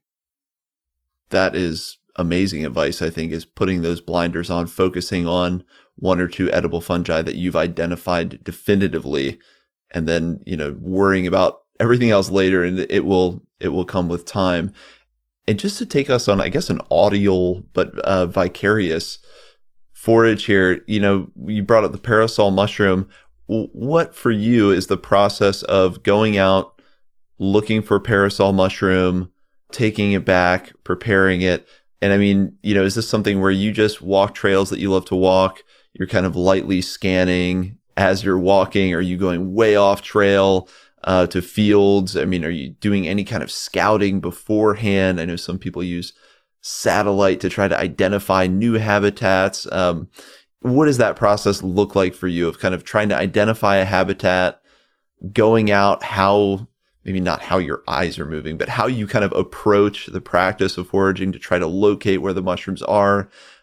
That is amazing advice, I think, is putting those blinders on, focusing on one or two edible fungi that you've identified definitively, and then, you know, worrying about everything else later, and it will it will come with time. And just to take us on, I guess, an audial but uh, vicarious forage here, you know, you brought up the parasol mushroom. What for you is the process of going out, looking for parasol mushroom, taking it back, preparing it? And I mean, you know, is this something where you just walk trails that you love to walk? You're kind of lightly scanning as you're walking? Are you going way off trail uh, to fields? I mean, are you doing any kind of scouting beforehand? I know some people use satellite to try to identify new habitats. Um, What does that process look like for you of kind of trying to identify a habitat, going out, how, maybe not how your eyes are moving, but how you kind of approach the practice of foraging to try to locate where the mushrooms are?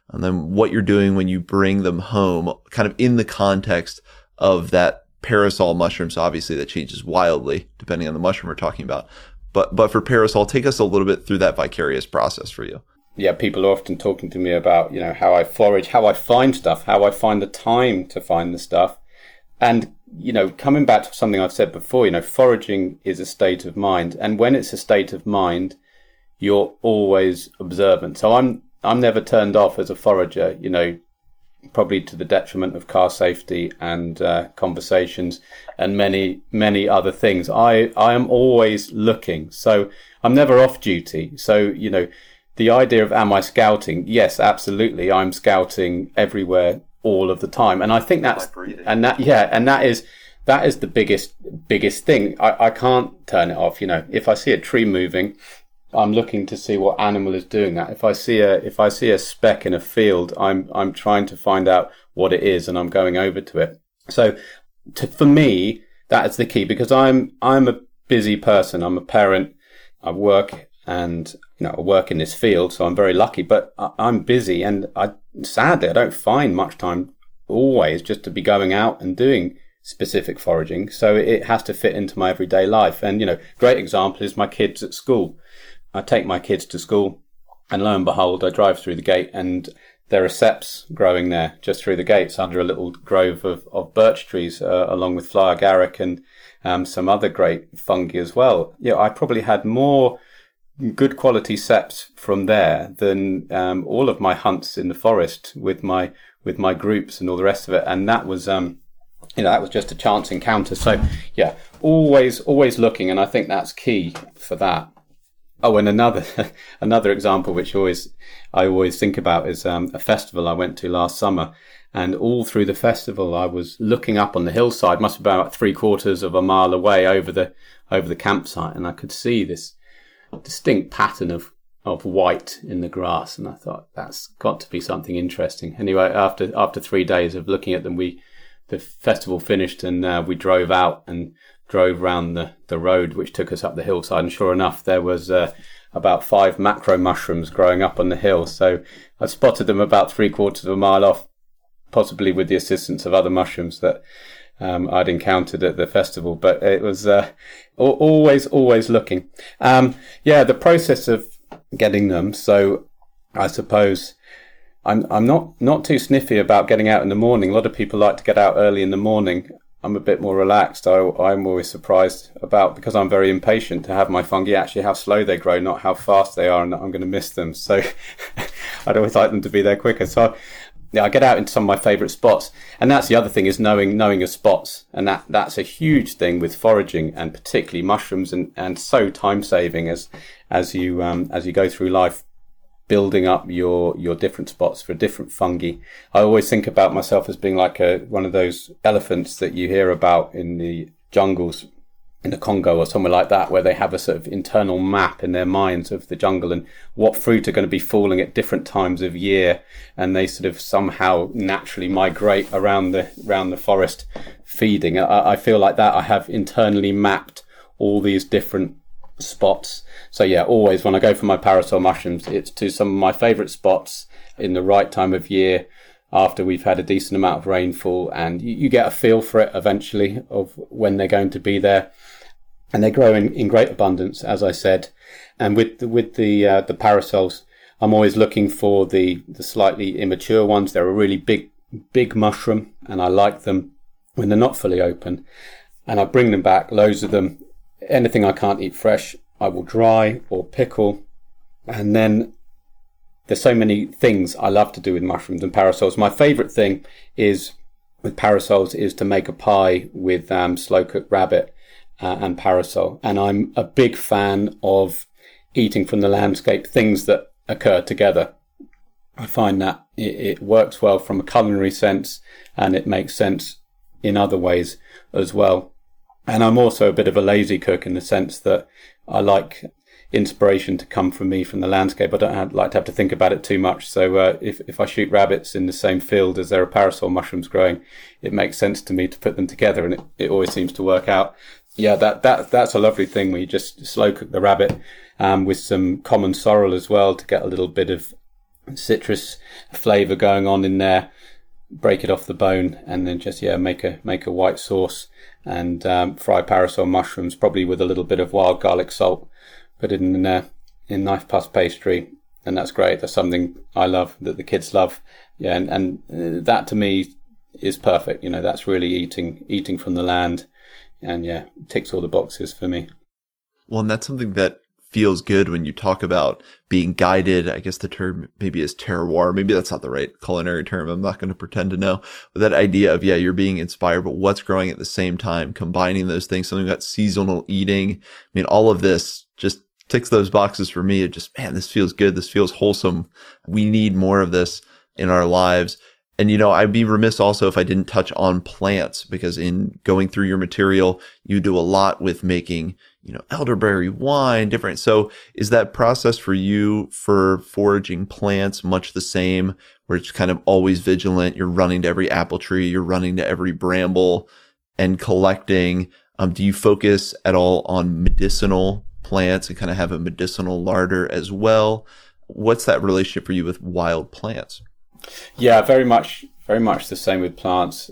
and then what you're doing when you bring them home, kind of in the context of that parasol mushroom. So obviously that changes wildly depending on the mushroom we're talking about. But but for parasol, take us a little bit through that vicarious process for you. Yeah, people are often talking to me about, you know, how I forage, how I find stuff, how I find the time to find the stuff. And, you know, coming back to something I've said before, you know, foraging is a state of mind. And when it's a state of mind, you're always observant. So I'm I'm never turned off as a forager, you know, probably to the detriment of car safety and uh, conversations and many, many other things. I, I am always looking. So I'm never off duty. So, you know, the idea of am I scouting? Yes, absolutely. I'm scouting everywhere all of the time. And I think that's, and that, yeah, and that is, that is the biggest, biggest thing. I, I can't turn it off. You know, if I see a tree moving, I'm looking to see what animal is doing that. If I see a, if I see a speck in a field, I'm, I'm trying to find out what it is and I'm going over to it. So to, for me, that is the key, because I'm, I'm a busy person. I'm a parent. I work and, you know, I work in this field, so I'm very lucky, but I, I'm busy, and I, sadly, I don't find much time always just to be going out and doing specific foraging. So it has to fit into my everyday life. And, you know, great example is my kids at school. I take my kids to school, and lo and behold, I drive through the gate and there are ceps growing there just through the gates under a little grove of, of birch trees, uh, along with fly agaric and um, some other great fungi as well. Yeah, I probably had more good quality ceps from there than um, all of my hunts in the forest with my with my groups and all the rest of it. And that was um, you know, that was just a chance encounter. So yeah, always always looking, and I think that's key for that. Oh, and another another example which always I always think about is um, a festival I went to last summer, and all through the festival I was looking up on the hillside, must be about three quarters of a mile away over the over the campsite, and I could see this distinct pattern of of white in the grass, and I thought that's got to be something interesting. Anyway, after after three days of looking at them, we the festival finished, and uh, we drove out and drove round the, the road, which took us up the hillside. And sure enough, there was uh, about five macro mushrooms growing up on the hill. So I spotted them about three quarters of a mile off, possibly with the assistance of other mushrooms that um, I'd encountered at the festival. But it was uh, always, always looking. Um, yeah, the process of getting them. So I suppose I'm I'm not, not too sniffy about getting out in the morning. A lot of people like to get out early in the morning. I'm a bit more relaxed. I, I'm always surprised about, because I'm very impatient to have my fungi, actually how slow they grow, not how fast they are, and that I'm going to miss them. So I'd always like them to be there quicker. So yeah, I get out into some of my favourite spots. And that's the other thing, is knowing knowing your spots. And that that's a huge thing with foraging, and particularly mushrooms, and, and so time saving as as you um as you go through life, building up your, your different spots for different fungi. I always think about myself as being like a, one of those elephants that you hear about in the jungles in the Congo or somewhere like that, where they have a sort of internal map in their minds of the jungle and what fruit are going to be falling at different times of year. And they sort of somehow naturally migrate around the, around the forest feeding. I, I feel like that I have internally mapped all these different spots. So yeah, always when I go for my parasol mushrooms, it's to some of my favourite spots in the right time of year, after we've had a decent amount of rainfall, and you, you get a feel for it eventually of when they're going to be there. And they grow in, in great abundance, as I said. And with the, with the uh, the parasols, I'm always looking for the the slightly immature ones. They're a really big big mushroom, and I like them when they're not fully open. And I bring them back, loads of them. Anything I can't eat fresh, I will dry or pickle. And then there's so many things I love to do with mushrooms and parasols. My favourite thing is with parasols is to make a pie with um, slow cooked rabbit uh, and parasol. And I'm a big fan of eating from the landscape, things that occur together. I find that it, it works well from a culinary sense, and it makes sense in other ways as well. And I'm also a bit of a lazy cook in the sense that I like inspiration to come from me from the landscape. I don't have, like to have to think about it too much. So uh, if, if I shoot rabbits in the same field as there are parasol mushrooms growing, it makes sense to me to put them together, and it, it always seems to work out. Yeah, that, that that's a lovely thing where you just slow cook the rabbit um, with some common sorrel as well to get a little bit of citrus flavor going on in there, break it off the bone, and then just, yeah, make a, make a white sauce and um, fry parasol mushrooms, probably with a little bit of wild garlic salt, put it in uh, in knife puff pastry. And that's great. That's something I love, that the kids love. Yeah. And, and that to me is perfect. You know, that's really eating, eating from the land, and yeah, ticks all the boxes for me. Well, and that's something that feels good when you talk about being guided. I guess the term maybe is terroir. Maybe that's not the right culinary term. I'm not going to pretend to know. But that idea of, yeah, you're being inspired, but what's growing at the same time, combining those things, something about seasonal eating. I mean, all of this just ticks those boxes for me. It just, man, this feels good. This feels wholesome. We need more of this in our lives. And, you know, I'd be remiss also if I didn't touch on plants, because in going through your material, you do a lot with making, you know, elderberry wine, different. So is that process for you for foraging plants much the same, where it's kind of always vigilant? You're running to every apple tree, you're running to every bramble and collecting. Um, do you focus at all on medicinal plants and kind of have a medicinal larder as well? What's that relationship for you with wild plants? Yeah, very much, very much the same with plants.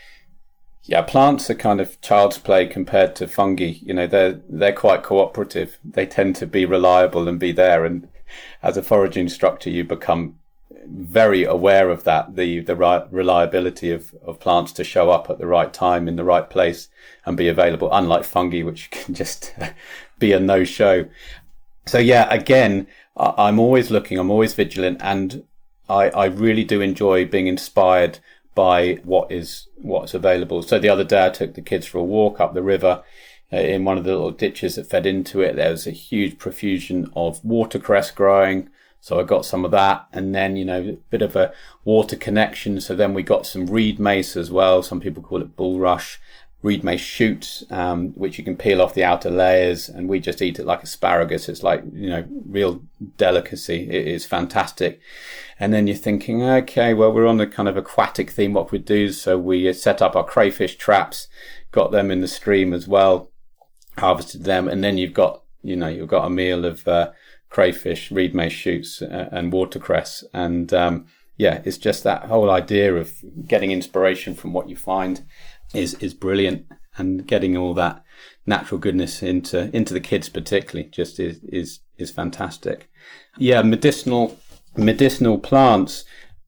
Yeah, plants are kind of child's play compared to fungi. You know, they're they're quite cooperative. They tend to be reliable and be there. And as a foraging instructor, you become very aware of that, the the reliability of, of plants to show up at the right time in the right place and be available, unlike fungi, which can just be a no-show. So yeah, again, I'm always looking, I'm always vigilant, and I, I really do enjoy being inspired by what is what's available. So the other day I took the kids for a walk up the river. Uh, in one of the little ditches that fed into it, there was a huge profusion of watercress growing. So I got some of that, and then, you know, a bit of a water connection. So then we got some reed mace as well. Some people call it bulrush. Reed mace shoots, um, which you can peel off the outer layers, and we just eat it like asparagus. It's like, you know, real delicacy. It is fantastic. And then you're thinking, okay, well, we're on the kind of aquatic theme, what we do. So we set up our crayfish traps, got them in the stream as well, harvested them. And then you've got, you know, you've got a meal of uh, crayfish, reed mace shoots, uh, and watercress. And um, yeah, it's just that whole idea of getting inspiration from what you find is is brilliant, and getting all that natural goodness into into the kids particularly just is is is fantastic. Yeah, medicinal medicinal plants,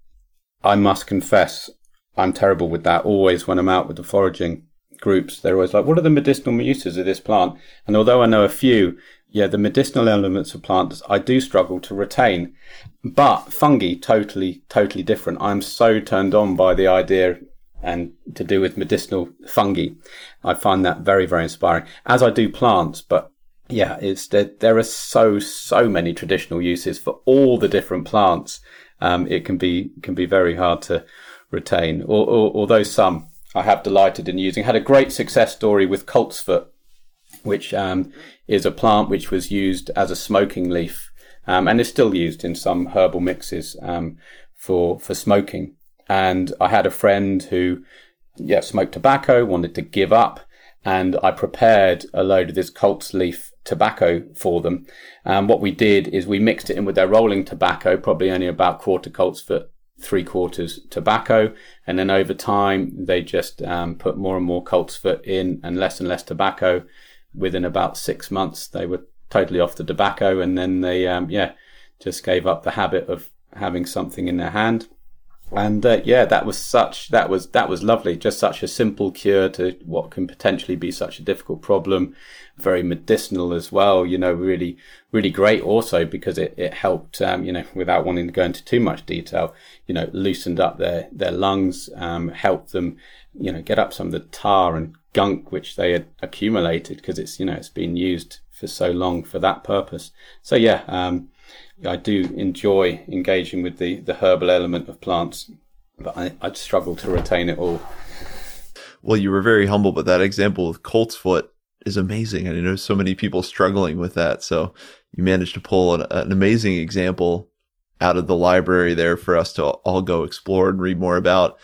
I must confess, I'm terrible with that. Always when I'm out with the foraging groups, they're always like, what are the medicinal uses of this plant? And although I know a few, yeah, the medicinal elements of plants I do struggle to retain. But fungi, totally, totally different. I'm so turned on by the idea and to do with medicinal fungi. I find that very, very inspiring, as I do plants. But yeah, it's there, there are so, so many traditional uses for all the different plants. Um, it can be, can be very hard to retain, or, or, although some I have delighted in using. Had a great success story with coltsfoot, which um, is a plant which was used as a smoking leaf, um, and is still used in some herbal mixes um, for for smoking. And I had a friend who, yeah, smoked tobacco, wanted to give up, and I prepared a load of this colt's leaf tobacco for them. And um, what we did is we mixed it in with their rolling tobacco, probably only about quarter coltsfoot, three quarters tobacco, and then over time they just um, put more and more coltsfoot in and less and less tobacco. Within about six months they were totally off the tobacco, and then they um, yeah just gave up the habit of having something in their hand. And uh, yeah, that was such that was that was lovely. Just such a simple cure to what can potentially be such a difficult problem. Very medicinal as well. You know, really, really great. Also because it it helped. Um, you know, without wanting to go into too much detail, you know, loosened up their their lungs, um, helped them, you know, get up some of the tar and gunk which they had accumulated, because it's, you know, it's been used for so long for that purpose. So yeah. Um, I do enjoy engaging with the, the herbal element of plants, but I, I'd struggle to retain it all. Well, you were very humble, but that example with coltsfoot is amazing. And I know so many people struggling with that. So you managed to pull an, an amazing example out of the library there for us to all go explore and read more about.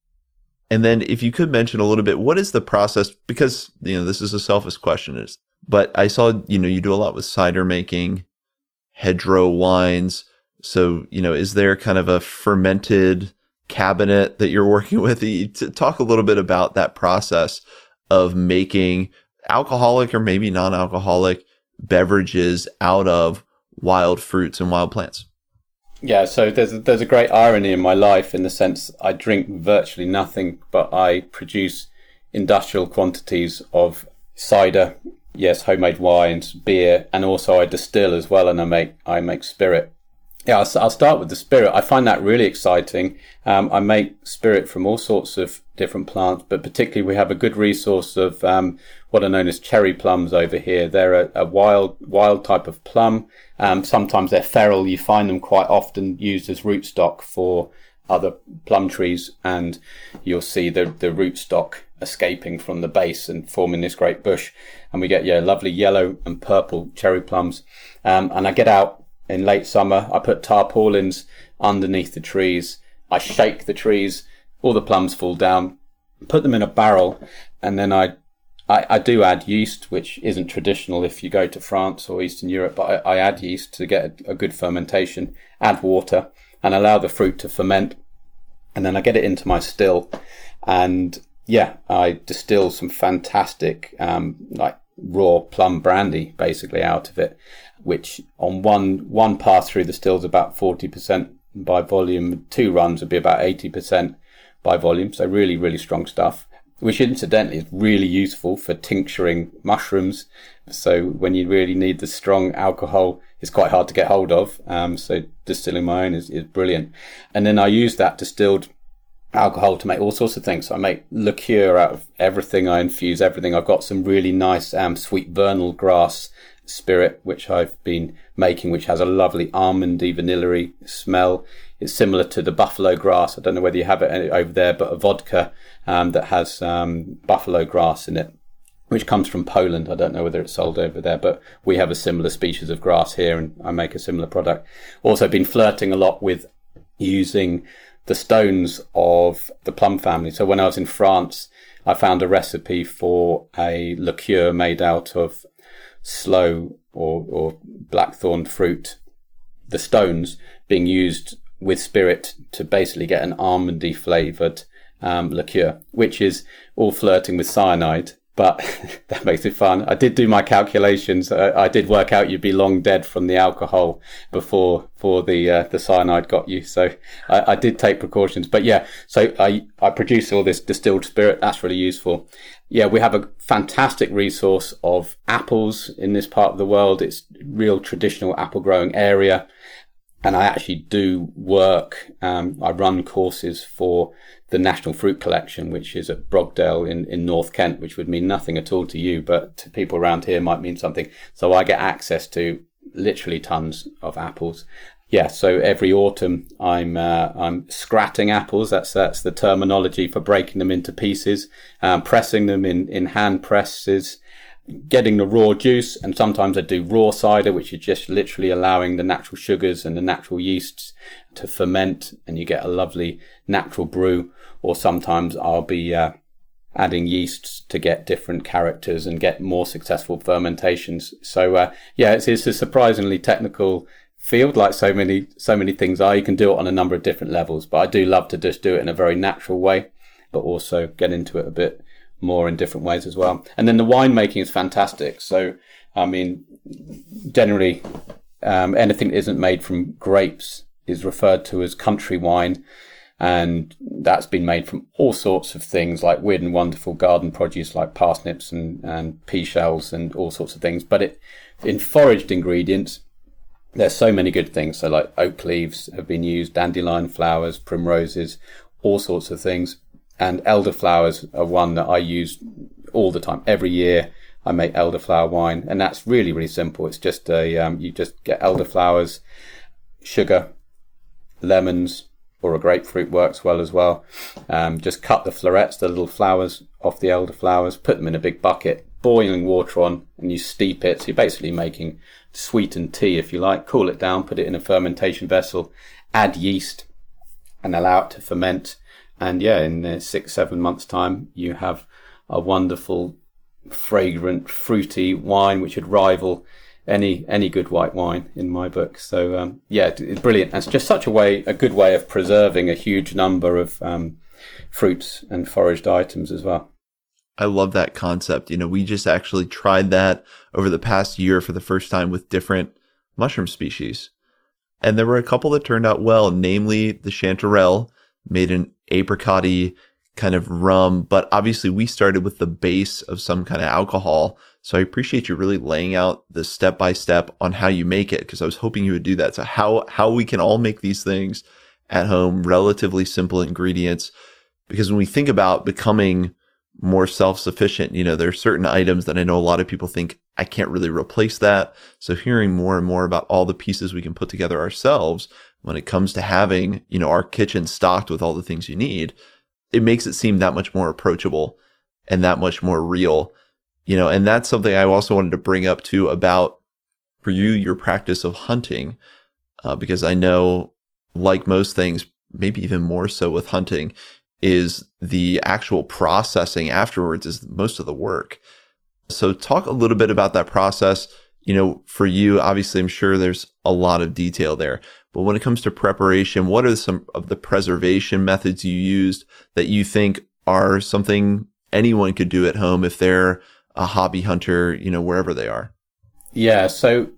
And then if you could mention a little bit, what is the process? Because, you know, this is a selfish question, but I saw, you know, you do a lot with cider making, hedgerow wines. So, you know, is there kind of a fermented cabinet that you're working with? To talk a little bit about that process of making alcoholic or maybe non-alcoholic beverages out of wild fruits and wild plants. Yeah, so there's a, there's a great irony in my life in the sense I drink virtually nothing, but I produce industrial quantities of cider, yes, homemade wines, beer, and also I distill as well, and I make I make spirit. Yeah, I'll, I'll start with the spirit. I find that really exciting. Um, I make spirit from all sorts of different plants, but particularly we have a good resource of um, what are known as cherry plums over here. They're a, a wild wild type of plum. Um, sometimes they're feral. You find them quite often used as rootstock for other plum trees, and you'll see the, the rootstock escaping from the base and forming this great bush. And we get, yeah, lovely yellow and purple cherry plums. Um, and I get out in late summer, I put tarpaulins underneath the trees. I shake the trees, all the plums fall down, put them in a barrel, and then I I, I do add yeast, which isn't traditional if you go to France or Eastern Europe, but I, I add yeast to get a, a good fermentation, add water, and allow the fruit to ferment. And then I get it into my still. And yeah, I distill some fantastic, um, like raw plum brandy basically out of it, which on one, one pass through the still is about forty percent by volume. Two runs would be about eighty percent by volume. So really, really strong stuff, which incidentally is really useful for tincturing mushrooms. So when you really need the strong alcohol, it's quite hard to get hold of. Um, so distilling my own is, is brilliant. And then I use that distilled alcohol to make all sorts of things. So I make liqueur out of everything. I infuse everything. I've got some really nice um, sweet vernal grass spirit, which I've been making, which has a lovely almondy, vanilla-y smell. It's similar to the buffalo grass. I don't know whether you have it over there, but a vodka um, that has um, buffalo grass in it, which comes from Poland. I don't know whether it's sold over there, but we have a similar species of grass here, and I make a similar product. Also been flirting a lot with using the stones of the plum family. So when I was in France, I found a recipe for a liqueur made out of sloe or, or blackthorn fruit, the stones being used with spirit to basically get an almondy flavoured um, liqueur, which is all flirting with cyanide. But that makes it fun. I did do my calculations. I, I did work out you'd be long dead from the alcohol before before the uh, the cyanide got you. So I, I did take precautions. But yeah, so I, I produce all this distilled spirit. That's really useful. Yeah, we have a fantastic resource of apples in this part of the world. It's real traditional apple growing area. And I actually do work, um, I run courses for the National Fruit Collection, which is at Brogdale in, in North Kent, which would mean nothing at all to you, but to people around here might mean something. So I get access to literally tons of apples. Yeah, so every autumn I'm uh, I'm scratting apples. That's that's the terminology for breaking them into pieces, um, pressing them in, in hand presses, getting the raw juice, and sometimes I do raw cider, which is just literally allowing the natural sugars and the natural yeasts to ferment, and you get a lovely natural brew. Or sometimes I'll be uh, adding yeasts to get different characters and get more successful fermentations. So uh, yeah, it's, it's a surprisingly technical field, like so many so many things are. You can do it on a number of different levels, but I do love to just do it in a very natural way, but also get into it a bit more in different ways as well. And then the winemaking is fantastic. So, I mean, generally, um, anything that isn't made from grapes is referred to as country wine. And that's been made from all sorts of things like weird and wonderful garden produce like parsnips and, and pea shells and all sorts of things. But it, in foraged ingredients, there's so many good things. So like oak leaves have been used, dandelion flowers, primroses, all sorts of things. And elderflowers are one that I use all the time. Every year I make elderflower wine, and that's really, really simple. It's just a, um, you just get elderflowers, sugar, lemons, or a grapefruit works well as well. Um, just cut the florets, the little flowers off the elderflowers, put them in a big bucket, boiling water on, and you steep it. So you're basically making sweetened tea, if you like. Cool it down, put it in a fermentation vessel, add yeast, and allow it to ferment. And yeah, in uh, six, seven months' time, you have a wonderful, fragrant, fruity wine which would rival any any good white wine in my book. So um, yeah, it's brilliant. And it's just such a way, a good way of preserving a huge number of um, fruits and foraged items as well. I love that concept. You know, we just actually tried that over the past year for the first time with different mushroom species. And there were a couple that turned out well, namely the chanterelle, made an apricot-y kind of rum. But obviously we started with the base of some kind of alcohol. So I appreciate you really laying out the step-by-step on how you make it, because I was hoping you would do that. So how, how we can all make these things at home, relatively simple ingredients. Because when we think about becoming more self-sufficient, you know, there are certain items that I know a lot of people think I can't really replace that. So hearing more and more about all the pieces we can put together ourselves when it comes to having, you know, our kitchen stocked with all the things you need, it makes it seem that much more approachable and that much more real, you know, and that's something I also wanted to bring up too about, for you, your practice of hunting, uh, because I know, like most things, maybe even more so with hunting, is the actual processing afterwards is most of the work. So talk a little bit about that process. You know, for you, obviously, I'm sure there's a lot of detail there, but when it comes to preparation, what are some of the preservation methods you used that you think are something anyone could do at home if they're a hobby hunter, you know, wherever they are? Yeah. So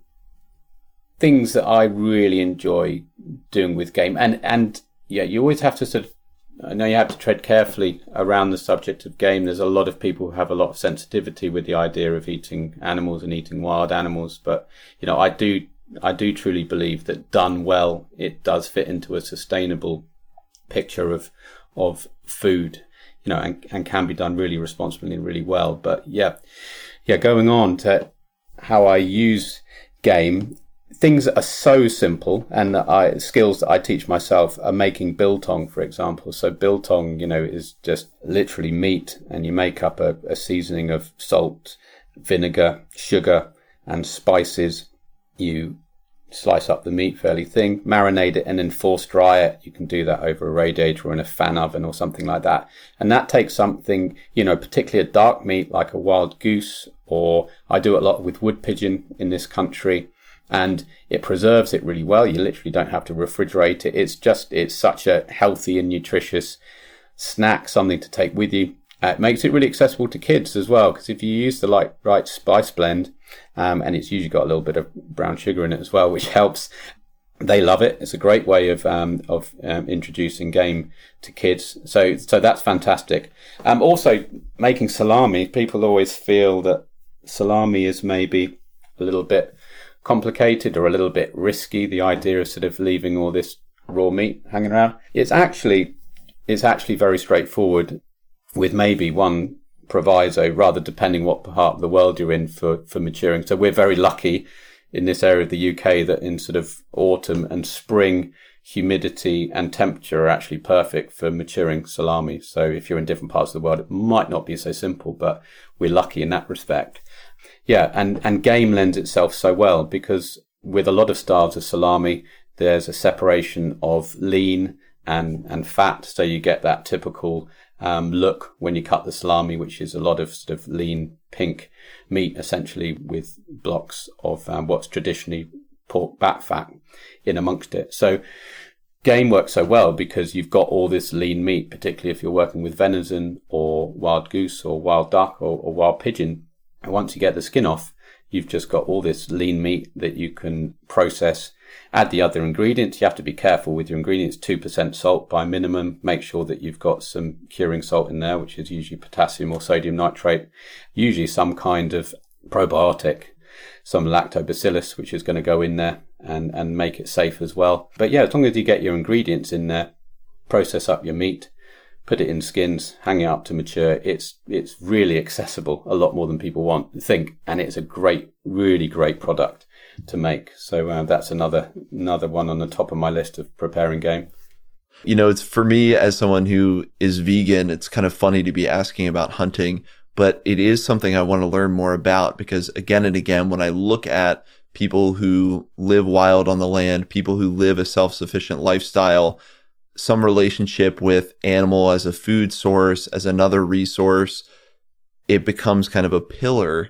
things that I really enjoy doing with game, and, and yeah, you always have to sort of, I know you have to tread carefully around the subject of game. There's a lot of people who have a lot of sensitivity with the idea of eating animals and eating wild animals. But, you know, I do, I do truly believe that done well, it does fit into a sustainable picture of, of food, you know, and, and can be done really responsibly and really well. But yeah, yeah, going on to how I use game, things that are so simple, and that I skills that I teach myself are making biltong, for example. So biltong, you know, is just literally meat, and you make up a, a seasoning of salt, vinegar, sugar, and spices. You slice up the meat fairly thin, marinate it, and then force dry it. You can do that over a radiator or in a fan oven or something like that. And that takes something, you know, particularly a dark meat like a wild goose, or I do it a lot with wood pigeon in this country. And it preserves it really well. You literally don't have to refrigerate it. It's just, it's such a healthy and nutritious snack, something to take with you. Uh, it makes it really accessible to kids as well, because if you use the like, right spice blend, um, and it's usually got a little bit of brown sugar in it as well, which helps, they love it. It's a great way of um, of um, introducing game to kids. So so that's fantastic. Um, also, making salami, people always feel that salami is maybe a little bit complicated or a little bit risky, the idea of sort of leaving all this raw meat hanging around. It's actually it's actually very straightforward, with maybe one proviso, rather depending what part of the world you're in for, for maturing. So we're very lucky in this area of the U K that in sort of autumn and spring, humidity and temperature are actually perfect for maturing salami. So if you're in different parts of the world, it might not be so simple, but we're lucky in that respect. Yeah, and, and game lends itself so well, because with a lot of styles of salami, there's a separation of lean and, and fat. So you get that typical um, look when you cut the salami, which is a lot of sort of lean pink meat, essentially with blocks of um, what's traditionally pork back fat in amongst it. So game works so well because you've got all this lean meat, particularly if you're working with venison or wild goose or wild duck or, or wild pigeon. And once you get the skin off, you've just got all this lean meat that you can process. Add the other ingredients. You have to be careful with your ingredients. two percent salt by minimum. Make sure that you've got some curing salt in there, which is usually potassium or sodium nitrate. Usually some kind of probiotic, some lactobacillus, which is going to go in there and, and make it safe as well. But yeah, as long as you get your ingredients in there, process up your meat, put it in skins, hang it up to mature. It's it's really accessible, a lot more than people want think, and it's a great, really great product to make. So uh, that's another another one on the top of my list of preparing game. You know, it's for me as someone who is vegan, it's kind of funny to be asking about hunting, but it is something I want to learn more about, because again and again, when I look at people who live wild on the land, people who live a self-sufficient lifestyle, some relationship with animal as a food source, as another resource, it becomes kind of a pillar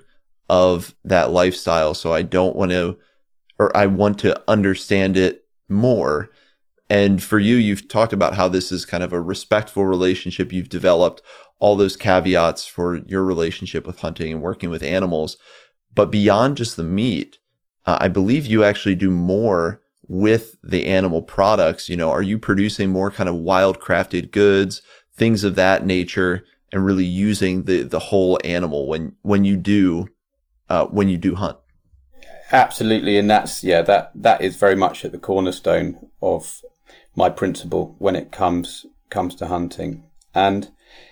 of that lifestyle. So I don't want to, or I want to understand it more. And for you, you've talked about how this is kind of a respectful relationship. You've developed all those caveats for your relationship with hunting and working with animals. But beyond just the meat, uh, I believe you actually do more with the animal products. You know, are you producing more kind of wild crafted goods, things of that nature, and really using the, the whole animal when, when you do, uh, when you do hunt? Absolutely. And that's, yeah, that, that is very much at the cornerstone of my principle when it comes, comes to hunting. And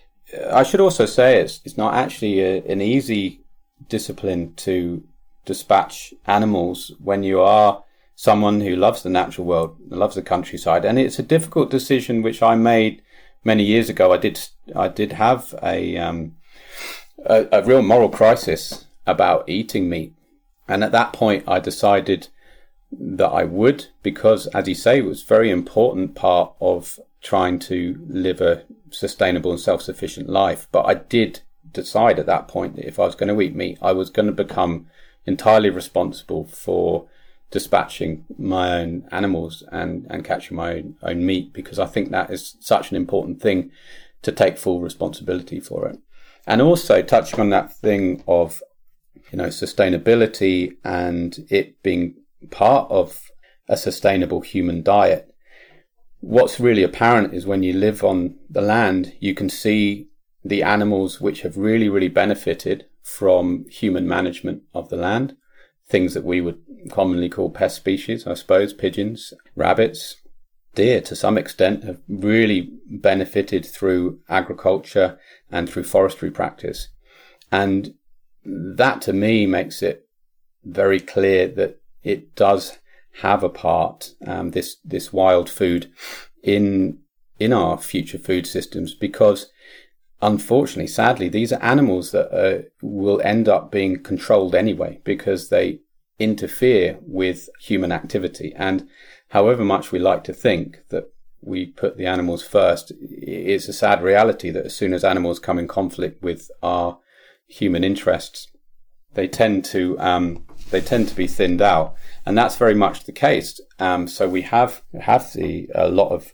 I should also say it's, it's not actually a, an easy discipline to dispatch animals when you are someone who loves the natural world, loves the countryside. And it's a difficult decision which I made many years ago. I did I did have a um, a, a real moral crisis about eating meat. And at that point, I decided that I would, because, as you say, it was a very important part of trying to live a sustainable and self-sufficient life. But I did decide at that point that if I was going to eat meat, I was going to become entirely responsible for dispatching my own animals and, and catching my own, own meat, because I think that is such an important thing to take full responsibility for it. And also touching on that thing of, you know, sustainability and it being part of a sustainable human diet. What's really apparent is when you live on the land, you can see the animals which have really, really benefited from human management of the land. Things that we would commonly call pest species, I suppose, pigeons, rabbits, deer to some extent have really benefited through agriculture and through forestry practice. And that to me makes it very clear that it does have a part, um, this, this wild food in, in our future food systems, because unfortunately, sadly, these are animals that uh, will end up being controlled anyway because they interfere with human activity. And however much we like to think that we put the animals first, it's a sad reality that as soon as animals come in conflict with our human interests, they tend to um, they tend to be thinned out, and that's very much the case. Um, so we have have the a lot of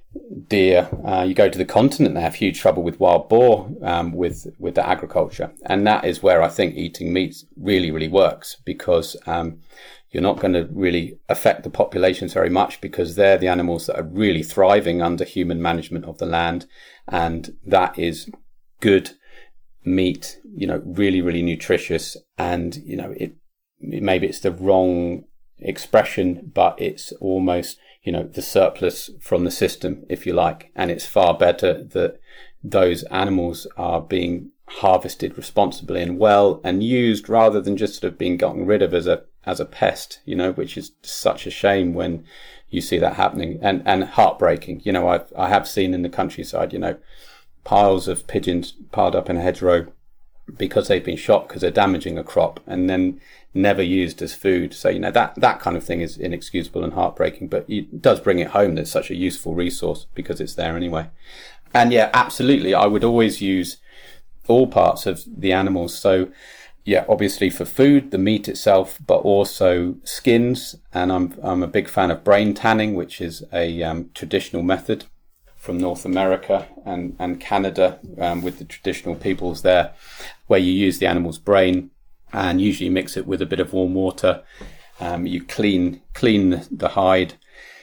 deer. Uh, you go to the continent, they have huge trouble with wild boar, um, with with the agriculture, and that is where I think eating meat really, really works, because um, you're not going to really affect the populations very much, because they're the animals that are really thriving under human management of the land, and that is good meat. You know, really, really nutritious, and you know, it maybe it's the wrong expression, but it's almost, you know, the surplus from the system, if you like. And it's far better that those animals are being harvested responsibly and well and used, rather than just sort of being gotten rid of as a as a pest, you know, which is such a shame when you see that happening, and and heartbreaking. You know, I've I have seen in the countryside, you know, piles of pigeons piled up in a hedgerow because they've been shot because they're damaging a crop, and then never used as food. So, you know, that, that kind of thing is inexcusable and heartbreaking, but it does bring it home that it's such a useful resource because it's there anyway. And yeah, absolutely, I would always use all parts of the animals. So yeah, obviously for food, the meat itself, but also skins. And I'm, I'm a big fan of brain tanning, which is a um, traditional method from North America and, and Canada, um, with the traditional peoples there, where you use the animal's brain and usually mix it with a bit of warm water. Um, you clean clean the hide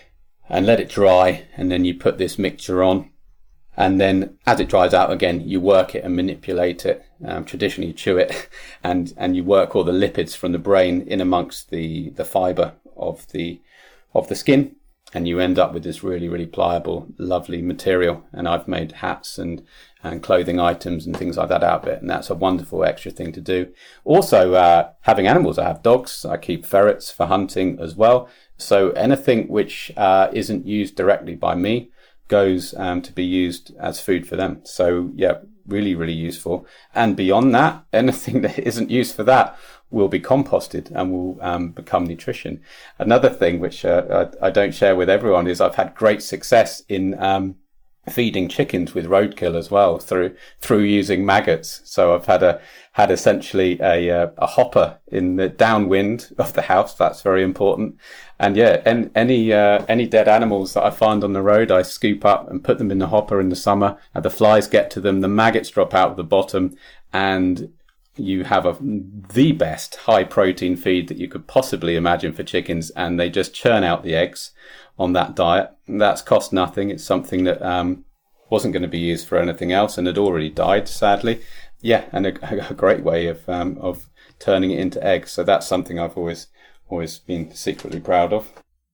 and let it dry, and then you put this mixture on. And then as it dries out again, you work it and manipulate it. Um, traditionally, you chew it and, and you work all the lipids from the brain in amongst the, the fibre of the of the skin. And you end up with this really, really pliable, lovely material. And I've made hats and, and clothing items and things like that out of it. And that's a wonderful extra thing to do. Also, uh, having animals, I have dogs. I keep ferrets for hunting as well. So anything which uh, isn't used directly by me goes um, to be used as food for them. So yeah, really, really useful. And beyond that, anything that isn't used for that will be composted and will um, become nutrition. Another thing which uh, I, I don't share with everyone is I've had great success in um, feeding chickens with roadkill as well through through using maggots. So I've had a had essentially a uh, a hopper in the downwind of the house. That's very important. And yeah, and any uh, any dead animals that I find on the road, I scoop up and put them in the hopper in the summer. And the flies get to them, the maggots drop out of the bottom, and you have a the best high protein feed that you could possibly imagine for chickens, and they just churn out the eggs on that diet. And that's cost nothing. It's something that um, wasn't going to be used for anything else and had already died, sadly. Yeah, and a, a great way of um, of turning it into eggs. So that's something I've always always been secretly proud of.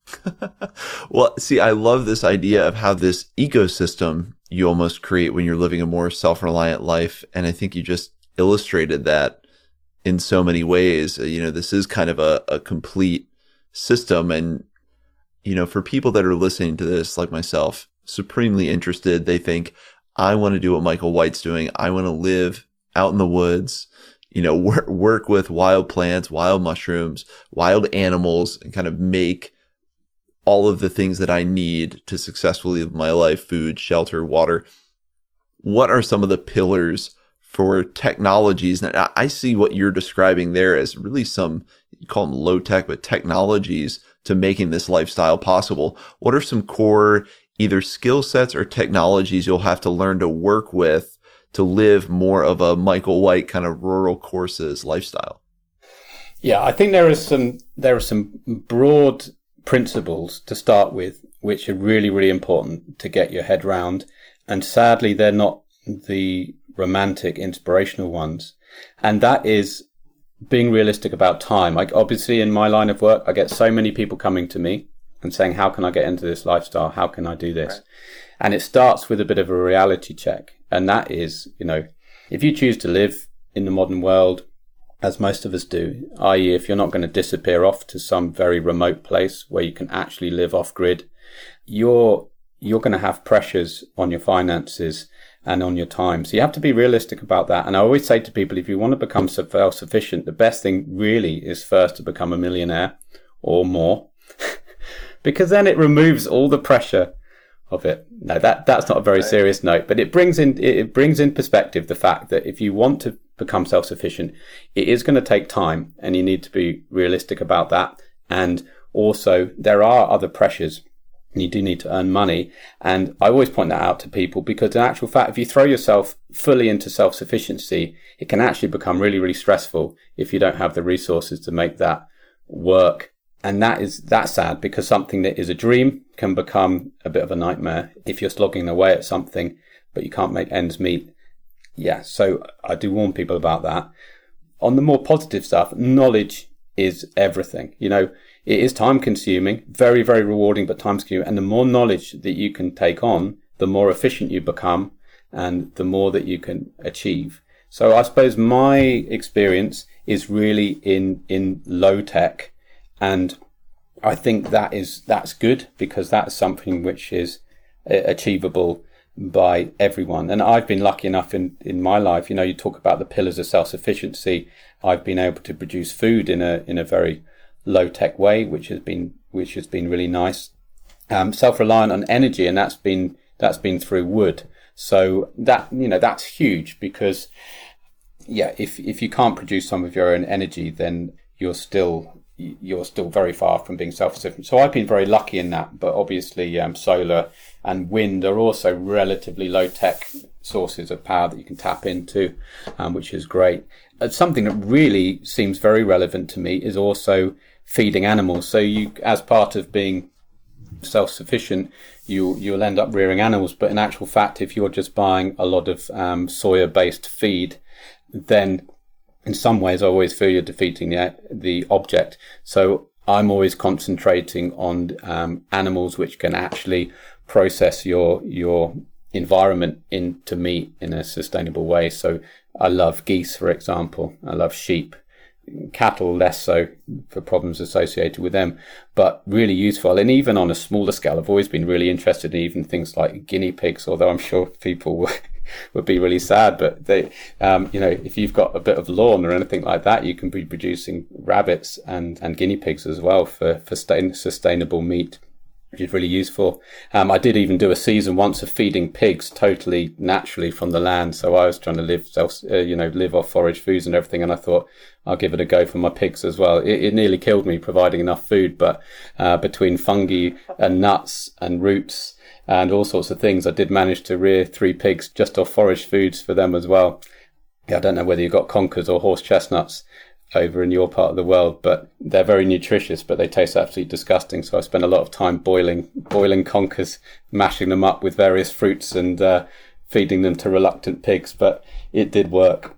Well, see, I love this idea of how this ecosystem you almost create when you're living a more self-reliant life. And I think you just illustrated that in so many ways. You know, this is kind of a, a complete system. And, you know, for people that are listening to this, like myself, supremely interested, they think, I want to do what Michael White's doing. I want to live out in the woods, you know, work, work with wild plants, wild mushrooms, wild animals, and kind of make all of the things that I need to successfully live my life: food, shelter, water. What are some of the pillars for technologies? And I see what you're describing there as really some, you call them low tech, but technologies to making this lifestyle possible. What are some core either skill sets or technologies you'll have to learn to work with to live more of a Michael White kind of rural courses lifestyle? Yeah, I think there is some there are some broad principles to start with, which are really, really important to get your head round. And sadly, they're not the romantic, inspirational ones. And that is being realistic about time. Like, obviously, in my line of work, I get so many people coming to me and saying, how can I get into this lifestyle? How can I do this? Right. And it starts with a bit of a reality check. And that is, you know, if you choose to live in the modern world, as most of us do, that is if you're not going to disappear off to some very remote place where you can actually live off grid, you're, you're going to have pressures on your finances and on your time. So you have to be realistic about that. And I always say to people, if you want to become self-sufficient, the best thing really is first to become a millionaire or more. Because then it removes all the pressure of it. No, that that's not a very serious note, but it brings in it brings in perspective the fact that if you want to become self-sufficient, it is going to take time, and you need to be realistic about that. And also, there are other pressures. You do need to earn money, and I always point that out to people, because in actual fact, if you throw yourself fully into self-sufficiency, it can actually become really, really stressful if you don't have the resources to make that work. And that is, that's sad, because something that is a dream can become a bit of a nightmare if you're slogging away at something, but you can't make ends meet. Yeah. So I do warn people about that. On the more positive stuff, knowledge is everything. You know, it is time consuming, very, very rewarding, but time consuming. And the more knowledge that you can take on, the more efficient you become and the more that you can achieve. So I suppose my experience is really in, in low tech. And I think that is, that's good, because that's something which is achievable by everyone. And I've been lucky enough in, in my life, you know, you talk about the pillars of self-sufficiency. I've been able to produce food in a, in a very low tech way, which has been, which has been really nice. Um, self-reliant on energy. And that's been, that's been through wood. So that, you know, that's huge, because yeah, if, if you can't produce some of your own energy, then you're still, you're still very far from being self-sufficient. So I've been very lucky in that, but obviously um, solar and wind are also relatively low-tech sources of power that you can tap into, um, which is great. Uh, something that really seems very relevant to me is also feeding animals. So you, as part of being self-sufficient, you, you'll end up rearing animals, but in actual fact, if you're just buying a lot of um, soya-based feed, then in some ways, I always feel you're defeating the the object. So I'm always concentrating on um, animals which can actually process your your environment into meat in a sustainable way. So I love geese, for example. I love sheep. Cattle less so for problems associated with them, but really useful. And even on a smaller scale, I've always been really interested in even things like guinea pigs, although I'm sure people will would be really sad, but they, um, you know, if you've got a bit of lawn or anything like that, you can be producing rabbits and, and guinea pigs as well for, for sustain, sustainable meat. which is really useful. Um, I did even do a season once of feeding pigs totally naturally from the land. So I was trying to live self, uh, you know, live off forage foods and everything. And I thought I'll give it a go for my pigs as well. It, it nearly killed me providing enough food, but uh, between fungi and nuts and roots and all sorts of things, I did manage to rear three pigs just off forage foods for them as well. Yeah, I don't know whether you've got conkers or horse chestnuts over in your part of the world, but they're very nutritious, but they taste absolutely disgusting. So I spent a lot of time boiling boiling conkers, mashing them up with various fruits and uh, feeding them to reluctant pigs, but it did work.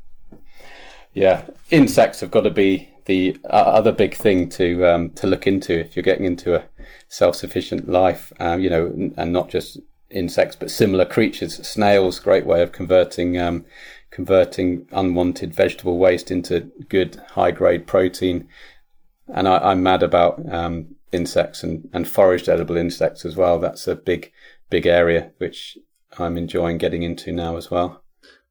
Yeah, insects have got to be the uh, other big thing to um, to look into if you're getting into a self-sufficient life, um, you know, and not just insects, but similar creatures. Snails, great way of converting um, converting unwanted vegetable waste into good high-grade protein. And I, I'm mad about um, insects and, and foraged edible insects as well. That's a big, big area which I'm enjoying getting into now as well.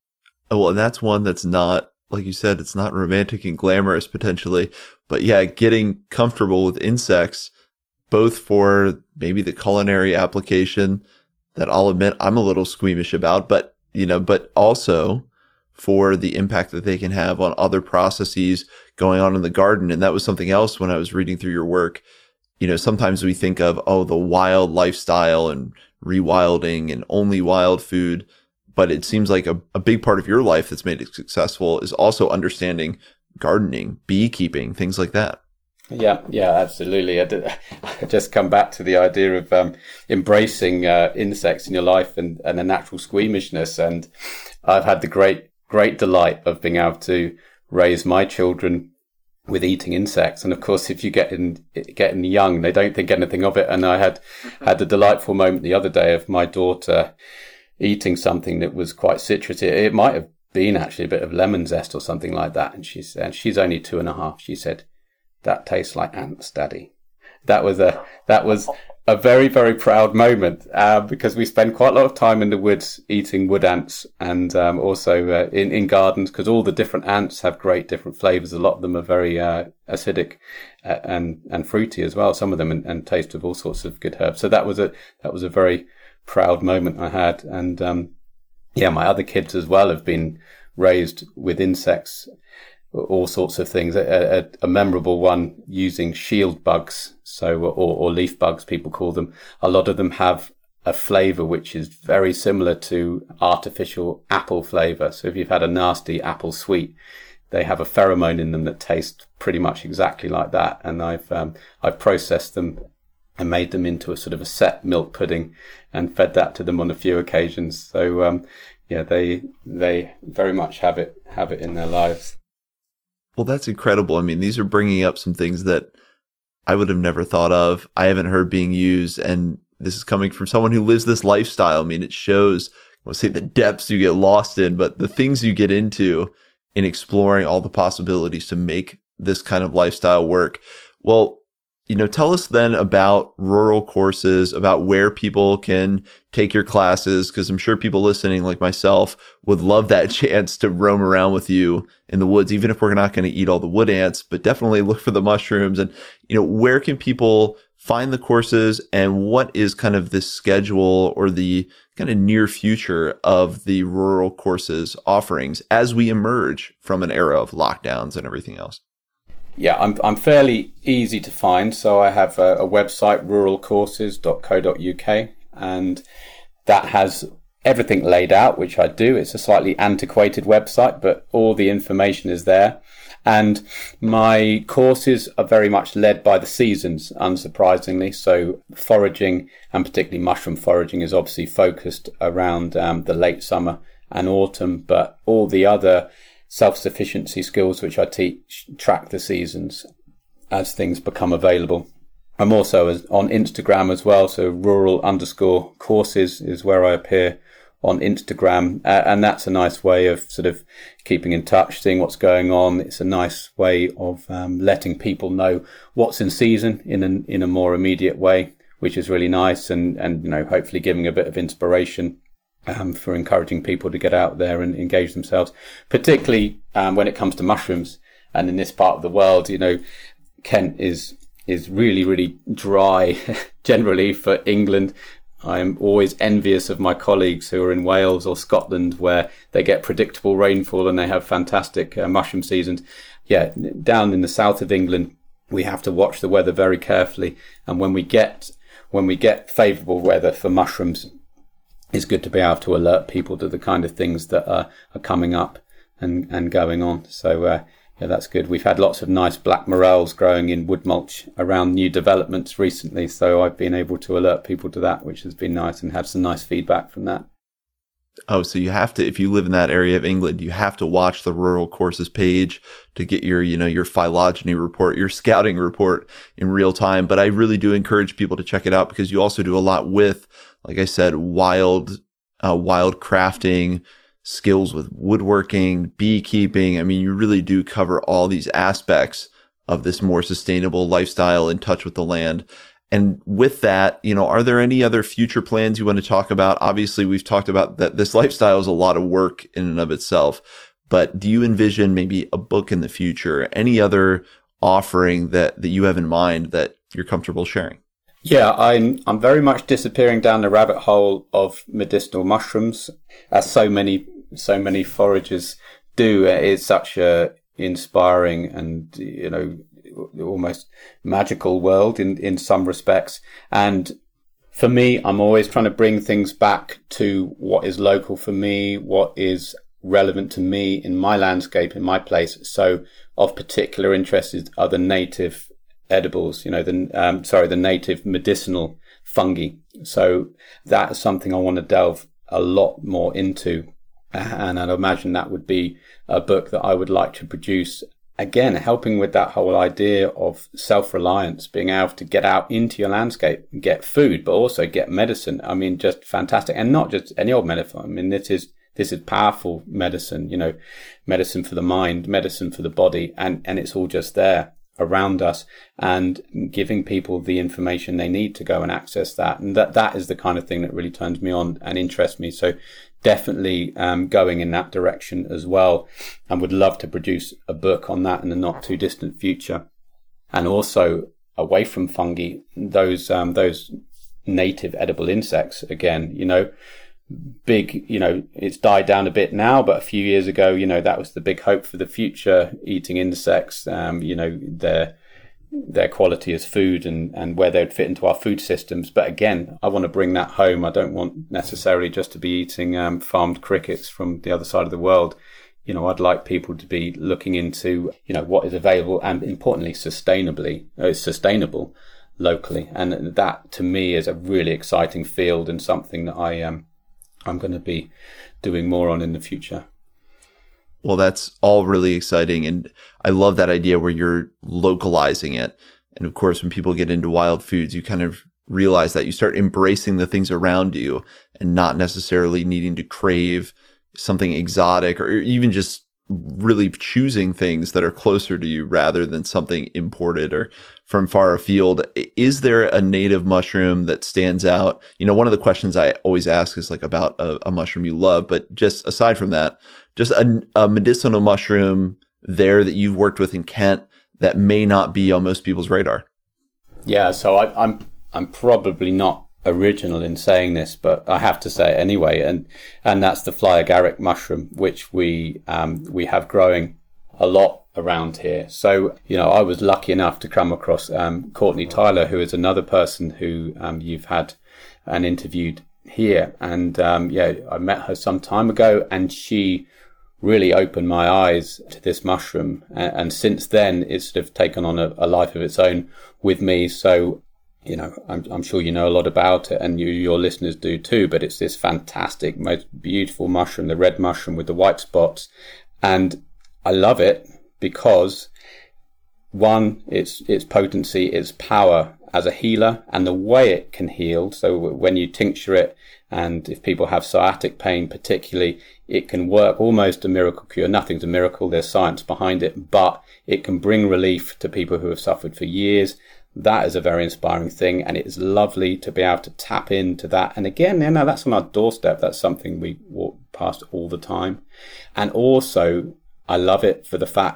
Oh, well, and that's one that's not, like you said, it's not romantic and glamorous potentially, but yeah, getting comfortable with insects, both for maybe the culinary application that I'll admit I'm a little squeamish about, but, you know, but also for the impact that they can have on other processes going on in the garden. And that was something else when I was reading through your work. You know, sometimes we think of, oh, the wild lifestyle and rewilding and only wild food. But it seems like a, a big part of your life that's made it successful is also understanding gardening, beekeeping, things like that. Yeah, yeah, absolutely. I, did, I just come back to the idea of um, embracing uh, insects in your life and, and a natural squeamishness. And I've had the great, great delight of being able to raise my children with eating insects. And of course, if you get in, getting young, they don't think anything of it. And I had had the delightful moment the other day of my daughter eating something that was quite citrusy. It might have been actually a bit of lemon zest or something like that. And she said, she's only two and a half. She said, "That tastes like ants, Daddy." That was a, that was a very, very proud moment, uh, because we spend quite a lot of time in the woods eating wood ants and, um, also, uh, in, in gardens, because all the different ants have great different flavors. A lot of them are very, uh, acidic uh, and, and fruity as well. Some of them and, and taste of all sorts of good herbs. So that was a, that was a very proud moment I had. And, um, yeah, my other kids as well have been raised with insects, all sorts of things. A, a, a memorable one using shield bugs, so or, or leaf bugs, people call them. A lot of them have a flavour which is very similar to artificial apple flavour. So if you've had a nasty apple sweet, they have a pheromone in them that tastes pretty much exactly like that. And I've um, I've processed them and made them into a sort of a set milk pudding and fed that to them on a few occasions. So um, yeah, they they very much have it have it in their lives. Well, that's incredible. I mean, these are bringing up some things that I would have never thought of. I haven't heard being used. And this is coming from someone who lives this lifestyle. I mean, it shows, I won't say the depths you get lost in, but the things you get into in exploring all the possibilities to make this kind of lifestyle work. Well, you know, tell us then about rural courses, about where people can take your classes, because I'm sure people listening like myself would love that chance to roam around with you in the woods, even if we're not going to eat all the wood ants, but definitely look for the mushrooms. And, you know, where can people find the courses, and what is kind of the schedule or the kind of near future of the rural courses offerings as we emerge from an era of lockdowns and everything else? Yeah, I'm I'm fairly easy to find. So I have a, a website, rural courses dot co dot uk, and that has everything laid out, which I do. It's a slightly antiquated website, but all the information is there. And my courses are very much led by the seasons, unsurprisingly. So foraging, and particularly mushroom foraging, is obviously focused around um, the late summer and autumn, but all the other self-sufficiency skills which I teach track the seasons as things become available. I'm also as, on Instagram as well, so rural underscore courses is where I appear on Instagram, uh, and that's a nice way of sort of keeping in touch, seeing what's going on. It's a nice way of um, letting people know what's in season in an, in a more immediate way, which is really nice, and and you know, hopefully giving a bit of inspiration Um, for encouraging people to get out there and engage themselves, particularly um, when it comes to mushrooms. And in this part of the world, you know, Kent is is really, really dry generally for England. I'm always envious of my colleagues who are in Wales or Scotland, where they get predictable rainfall and they have fantastic uh, mushroom seasons. Yeah, down in the south of England, we have to watch the weather very carefully. And when we get when we get favourable weather for mushrooms, it's good to be able to alert people to the kind of things that are, are coming up and, and going on. So, uh, yeah, that's good. We've had lots of nice black morels growing in wood mulch around new developments recently. So I've been able to alert people to that, which has been nice, and had some nice feedback from that. Oh, so you have to, if you live in that area of England, you have to watch the Rural Courses page to get your, you know, your phylogeny report, your scouting report in real time. But I really do encourage people to check it out, because you also do a lot with, like I said, wild, uh, wild crafting, skills with woodworking, beekeeping. I mean, you really do cover all these aspects of this more sustainable lifestyle in touch with the land. And with that, you know, are there any other future plans you want to talk about? Obviously, we've talked about that this lifestyle is a lot of work in and of itself, but do you envision maybe a book in the future, any other offering that, that you have in mind that you're comfortable sharing? Yeah, I'm I'm very much disappearing down the rabbit hole of medicinal mushrooms, as so many so many foragers do. It's such a inspiring and, you know, almost magical world in, in some respects. And for me, I'm always trying to bring things back to what is local for me, what is relevant to me in my landscape, in my place. So of particular interest is, are the native edibles, you know, the, um, sorry, the native medicinal fungi. So that is something I want to delve a lot more into. And I'd imagine that would be a book that I would like to produce. Again, helping with that whole idea of self-reliance, being able to get out into your landscape and get food, but also get medicine. I mean, just fantastic. And not just any old medicine. I mean, this is, this is powerful medicine, you know, medicine for the mind, medicine for the body. And, and it's all just there around us, and giving people the information they need to go and access that. And that, that is the kind of thing that really turns me on and interests me. So definitely um, going in that direction as well, and would love to produce a book on that in the not too distant future. And also away from fungi, those um, those native edible insects, again, you know, big, you know, it's died down a bit now, but a few years ago, you know, that was the big hope for the future, eating insects, um, you know, their their quality as food, and, and where they'd fit into our food systems. But again, I want to bring that home. I don't want necessarily just to be eating um, farmed crickets from the other side of the world. You know, I'd like people to be looking into, you know, what is available, and importantly, sustainably, uh, sustainable locally. And that to me is a really exciting field, and something that I um, I'm going to be doing more on in the future. Well, that's all really exciting. And I love that idea where you're localizing it. And of course, when people get into wild foods, you kind of realize that you start embracing the things around you and not necessarily needing to crave something exotic, or even just really choosing things that are closer to you rather than something imported or from far afield. Is there a native mushroom that stands out? You know, one of the questions I always ask is like about a, a mushroom you love, but just aside from that, just a, a medicinal mushroom there that you've worked with in Kent that may not be on most people's radar. Yeah, so I, I'm I'm probably not original in saying this, but I have to say it anyway, and and that's the fly agaric mushroom, which we um, we have growing a lot around here. So, you know, I was lucky enough to come across um, Courtney Tyler, who is another person who um, you've had and interviewed here, and um, yeah, I met her some time ago, and she really opened my eyes to this mushroom, and, and since then it's sort of taken on a, a life of its own with me. So, you know, I'm, I'm sure you know a lot about it, and you, your listeners do too, but it's this fantastic, most beautiful mushroom, the red mushroom with the white spots. And I love it because, one, its its potency, its power as a healer, and the way it can heal. So when you tincture it, and if people have sciatic pain particularly, it can work almost a miracle cure. Nothing's a miracle, there's science behind it, but it can bring relief to people who have suffered for years. That is a very inspiring thing, and it is lovely to be able to tap into that. And again, you know, that's on our doorstep. That's something we walk past all the time. And also, I love it for the fact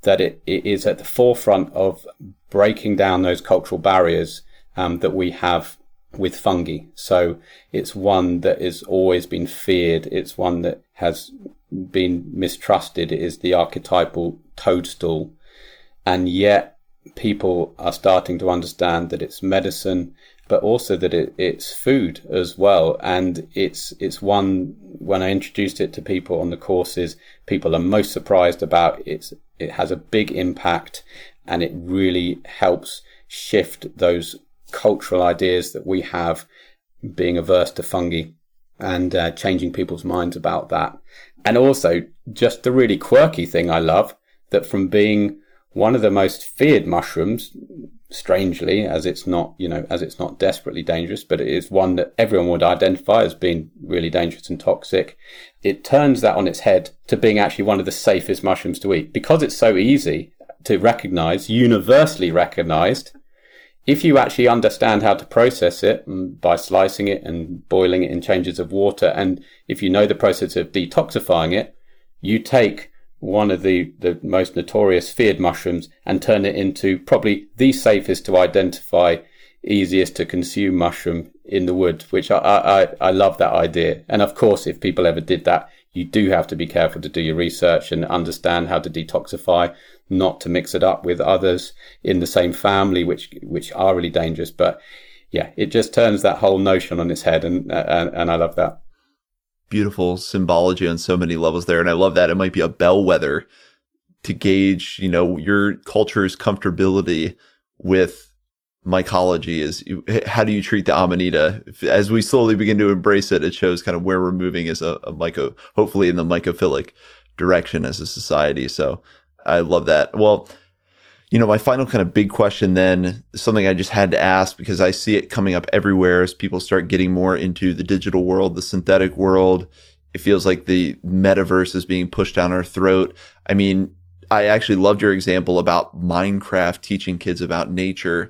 that it, it is at the forefront of breaking down those cultural barriers um, that we have with fungi. So it's one that has always been feared. It's one that has been mistrusted. It is the archetypal toadstool. And yet people are starting to understand that it's medicine, but also that it, it's food as well. And it's it's one, when I introduced it to people on the courses, people are most surprised about. It's it has a big impact, and it really helps shift those cultural ideas that we have, being averse to fungi, and uh, changing people's minds about that. And also just the really quirky thing I love, that from being one of the most feared mushrooms, strangely, as it's not, you know, as it's not desperately dangerous, but it is one that everyone would identify as being really dangerous and toxic. It turns that on its head to being actually one of the safest mushrooms to eat, because it's so easy to recognize, universally recognized. If you actually understand how to process it by slicing it and boiling it in changes of water, and if you know the process of detoxifying it, you take one of the, the most notorious feared mushrooms and turn it into probably the safest to identify, easiest to consume mushroom in the wood, which I, I, I love that idea. And of course, if people ever did that, you do have to be careful to do your research and understand how to detoxify, not to mix it up with others in the same family, which which are really dangerous. But yeah, it just turns that whole notion on its head, and and, and I love that. Beautiful symbology on so many levels there, and I love that. It might be a bellwether to gauge, you know, your culture's comfortability with mycology. Is how do you treat the Amanita? As we slowly begin to embrace it, it shows kind of where we're moving as a, a myco, hopefully in the mycophilic direction as a society. So I love that. Well, you know, my final kind of big question then, something I just had to ask because I see it coming up everywhere as people start getting more into the digital world, the synthetic world. It feels like the metaverse is being pushed down our throat. I mean, I actually loved your example about Minecraft teaching kids about nature.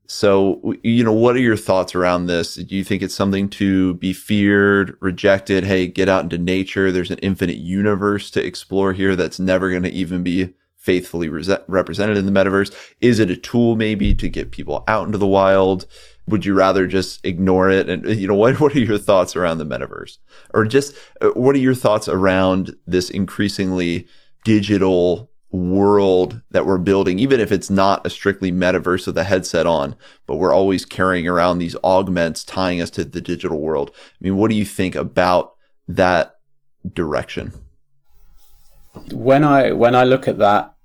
So, you know, what are your thoughts around this? Do you think it's something to be feared, rejected? Hey, get out into nature. There's an infinite universe to explore here that's never going to even be faithfully re- represented in the metaverse. Is it a tool maybe to get people out into the wild? Would you rather just ignore it? And, you know, what, what are your thoughts around the metaverse? Or just uh, what are your thoughts around this increasingly digital world that we're building, even if it's not a strictly metaverse with a headset on, but we're always carrying around these augments tying us to the digital world? I mean, what do you think about that direction? When I when I look at that,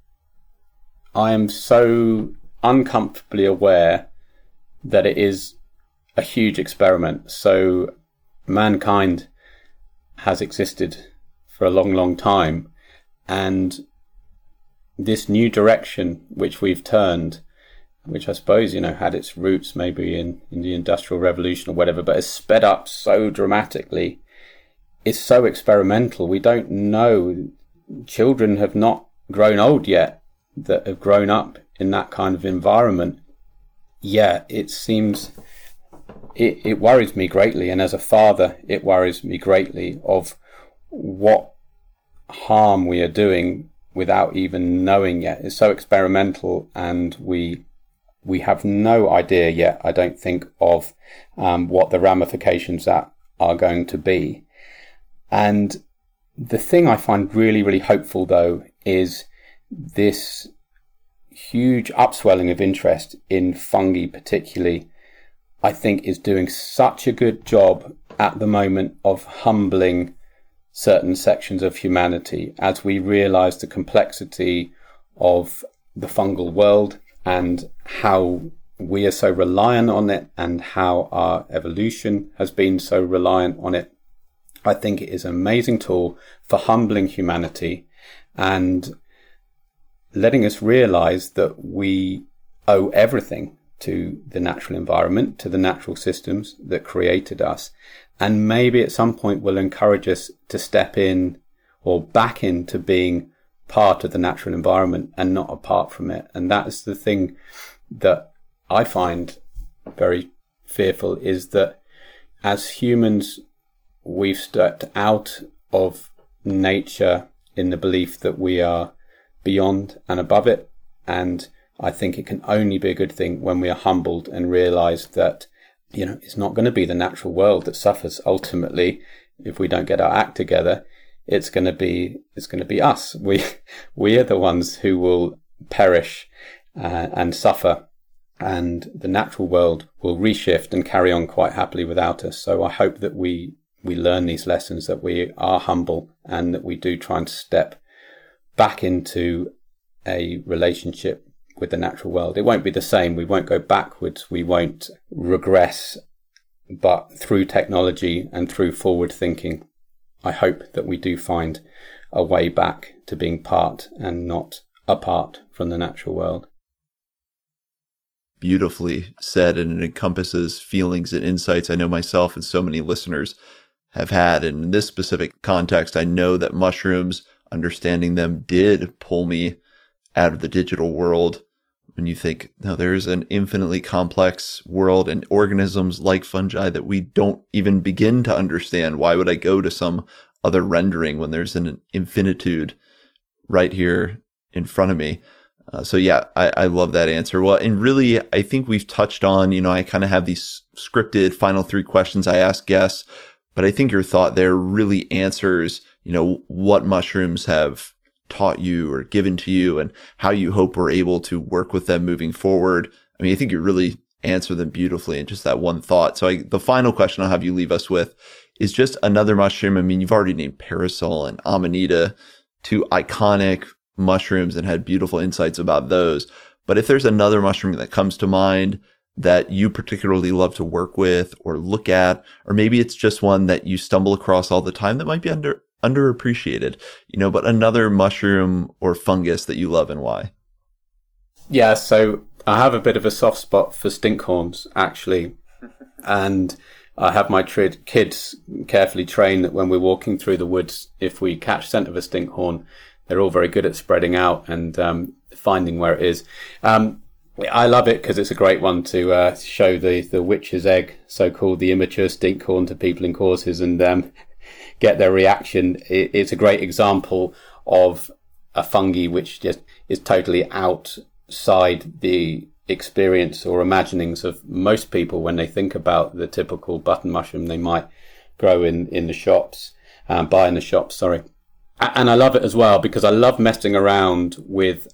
I am so uncomfortably aware that it is a huge experiment. So mankind has existed for a long, long time, and this new direction which we've turned, which I suppose, you know, had its roots maybe in, in the Industrial Revolution or whatever, but has sped up so dramatically, is so experimental. We don't know. Children have not grown old yet that have grown up in that kind of environment. Yeah, it seems, it, it worries me greatly. And as a father, it worries me greatly of what harm we are doing without even knowing yet. It's so experimental, and we we have no idea yet, I don't think, of um, what the ramifications that are going to be. And the thing I find really, really hopeful, though, is this huge upswelling of interest in fungi particularly, I think is doing such a good job at the moment of humbling certain sections of humanity as we realize the complexity of the fungal world and how we are so reliant on it and how our evolution has been so reliant on it. I think it is an amazing tool for humbling humanity and letting us realize that we owe everything to the natural environment, to the natural systems that created us. And maybe at some point will encourage us to step in or back into being part of the natural environment and not apart from it. And that is the thing that I find very fearful, is that as humans, we've stepped out of nature in the belief that we are beyond and above it. And I think it can only be a good thing when we are humbled and realize that, you know, it's not going to be the natural world that suffers ultimately if we don't get our act together. It's going to be, it's going to be us. We, we are the ones who will perish uh, and suffer, and the natural world will reshift and carry on quite happily without us. So I hope that we, we learn these lessons, that we are humble, and that we do try and step back into a relationship with the natural world. It won't be the same. We won't go backwards. We won't regress, but through technology and through forward thinking, I hope that we do find a way back to being part and not apart from the natural world. Beautifully said, and it encompasses feelings and insights I know myself and so many listeners have had. And in this specific context, I know that mushrooms, understanding them, did pull me out of the digital world. When you think, no, there's an infinitely complex world and organisms like fungi that we don't even begin to understand. Why would I go to some other rendering when there's an infinitude right here in front of me? Uh, so yeah, I, I love that answer. Well, and really, I think we've touched on, you know, I kind of have these scripted final three questions I ask guests, but I think your thought there really answers, you know, what mushrooms have taught you or given to you and how you hope we're able to work with them moving forward. I mean, I think you really answer them beautifully in just that one thought. So I, the final question I'll have you leave us with is just another mushroom. I mean, you've already named parasol and amanita, two iconic mushrooms, and had beautiful insights about those. But if there's another mushroom that comes to mind that you particularly love to work with or look at, or maybe it's just one that you stumble across all the time that might be under underappreciated, you know, but another mushroom or fungus that you love and why? Yeah, so I have a bit of a soft spot for stinkhorns, actually. And I have my tri- kids carefully trained that when we're walking through the woods, if we catch scent of a stinkhorn, they're all very good at spreading out and um, finding where it is. Um, I love it because it's a great one to uh, show the, the witch's egg, so-called the immature stinkhorn, to people in courses and um, get their reaction. It, it's a great example of a fungi which just is totally outside the experience or imaginings of most people when they think about the typical button mushroom they might grow in, in the shops, um, buy in the shops, sorry. And I love it as well because I love messing around with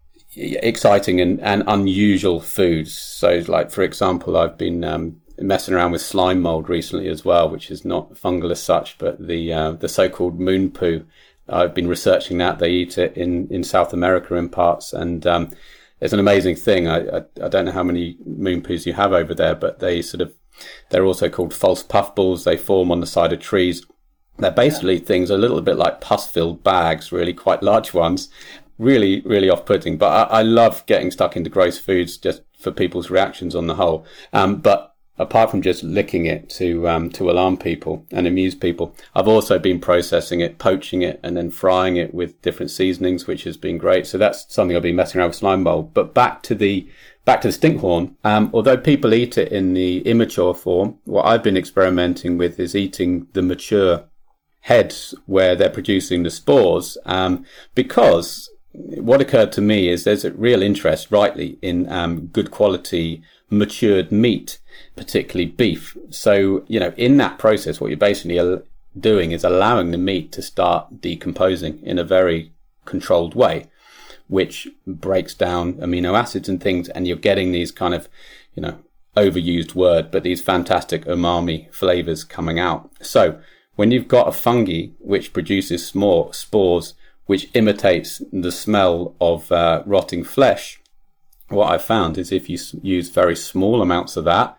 exciting and, and unusual foods. So like, for example, I've been um, messing around with slime mold recently as well, which is not fungal as such, but the uh, the so-called moon poo. I've been researching that. They eat it in, in South America in parts, and um, it's an amazing thing. I, I I don't know how many moon poos you have over there, but they sort of, they're also called false puffballs. They form on the side of trees. They're basically things a little bit like pus-filled bags, really quite large ones. Really, really off-putting. But I, I love getting stuck into gross foods just for people's reactions on the whole. Um, but apart from just licking it to um, to alarm people and amuse people, I've also been processing it, poaching it, and then frying it with different seasonings, which has been great. So that's something I've been messing around with slime mold. But back to the back to the stinkhorn. Um, although people eat it in the immature form, what I've been experimenting with is eating the mature heads where they're producing the spores, um, because what occurred to me is there's a real interest, rightly, in um, good quality matured meat, particularly beef. So, you know, in that process, what you're basically doing is allowing the meat to start decomposing in a very controlled way, which breaks down amino acids and things, and you're getting these kind of, you know, overused word, but these fantastic umami flavors coming out. So when you've got a fungi which produces small spores, which imitates the smell of uh, rotting flesh, what I've found is if you s- use very small amounts of that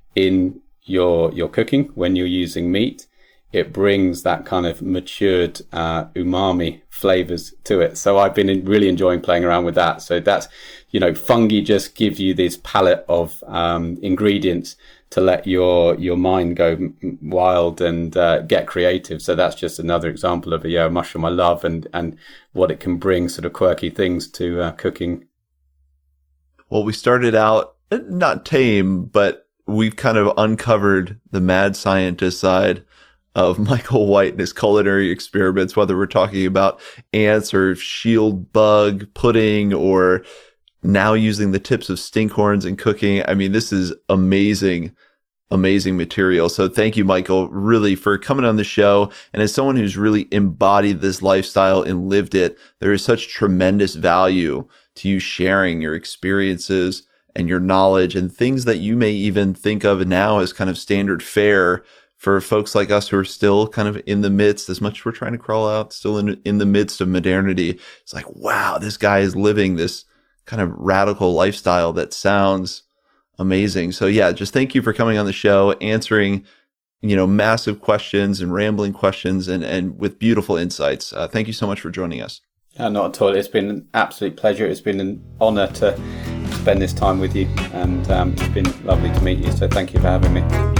in your your cooking, when you're using meat, it brings that kind of matured uh, umami flavors to it. So I've been in, really enjoying playing around with that. So that's, you know, fungi just give you this palette of um, ingredients to let your your mind go wild and uh, get creative. So that's just another example of a yeah, mushroom I love and, and what it can bring, sort of quirky things to uh, cooking. Well, we started out not tame, but we've kind of uncovered the mad scientist side of Michael White and his culinary experiments, whether we're talking about ants or shield bug pudding or now using the tips of stinkhorns in cooking. I mean, this is amazing, amazing material. So thank you, Michael, really for coming on the show. And as someone who's really embodied this lifestyle and lived it, there is such tremendous value to you sharing your experiences and your knowledge and things that you may even think of now as kind of standard fare for folks like us who are still kind of in the midst, as much as we're trying to crawl out, still in, in the midst of modernity. It's like, wow, this guy is living this kind of radical lifestyle that sounds amazing. So yeah, just thank you for coming on the show, answering, you know, massive questions and rambling questions and, and with beautiful insights. Uh, thank you so much for joining us. Uh, not at all. It's been an absolute pleasure. It's been an honor to spend this time with you, and um, it's been lovely to meet you. So thank you for having me.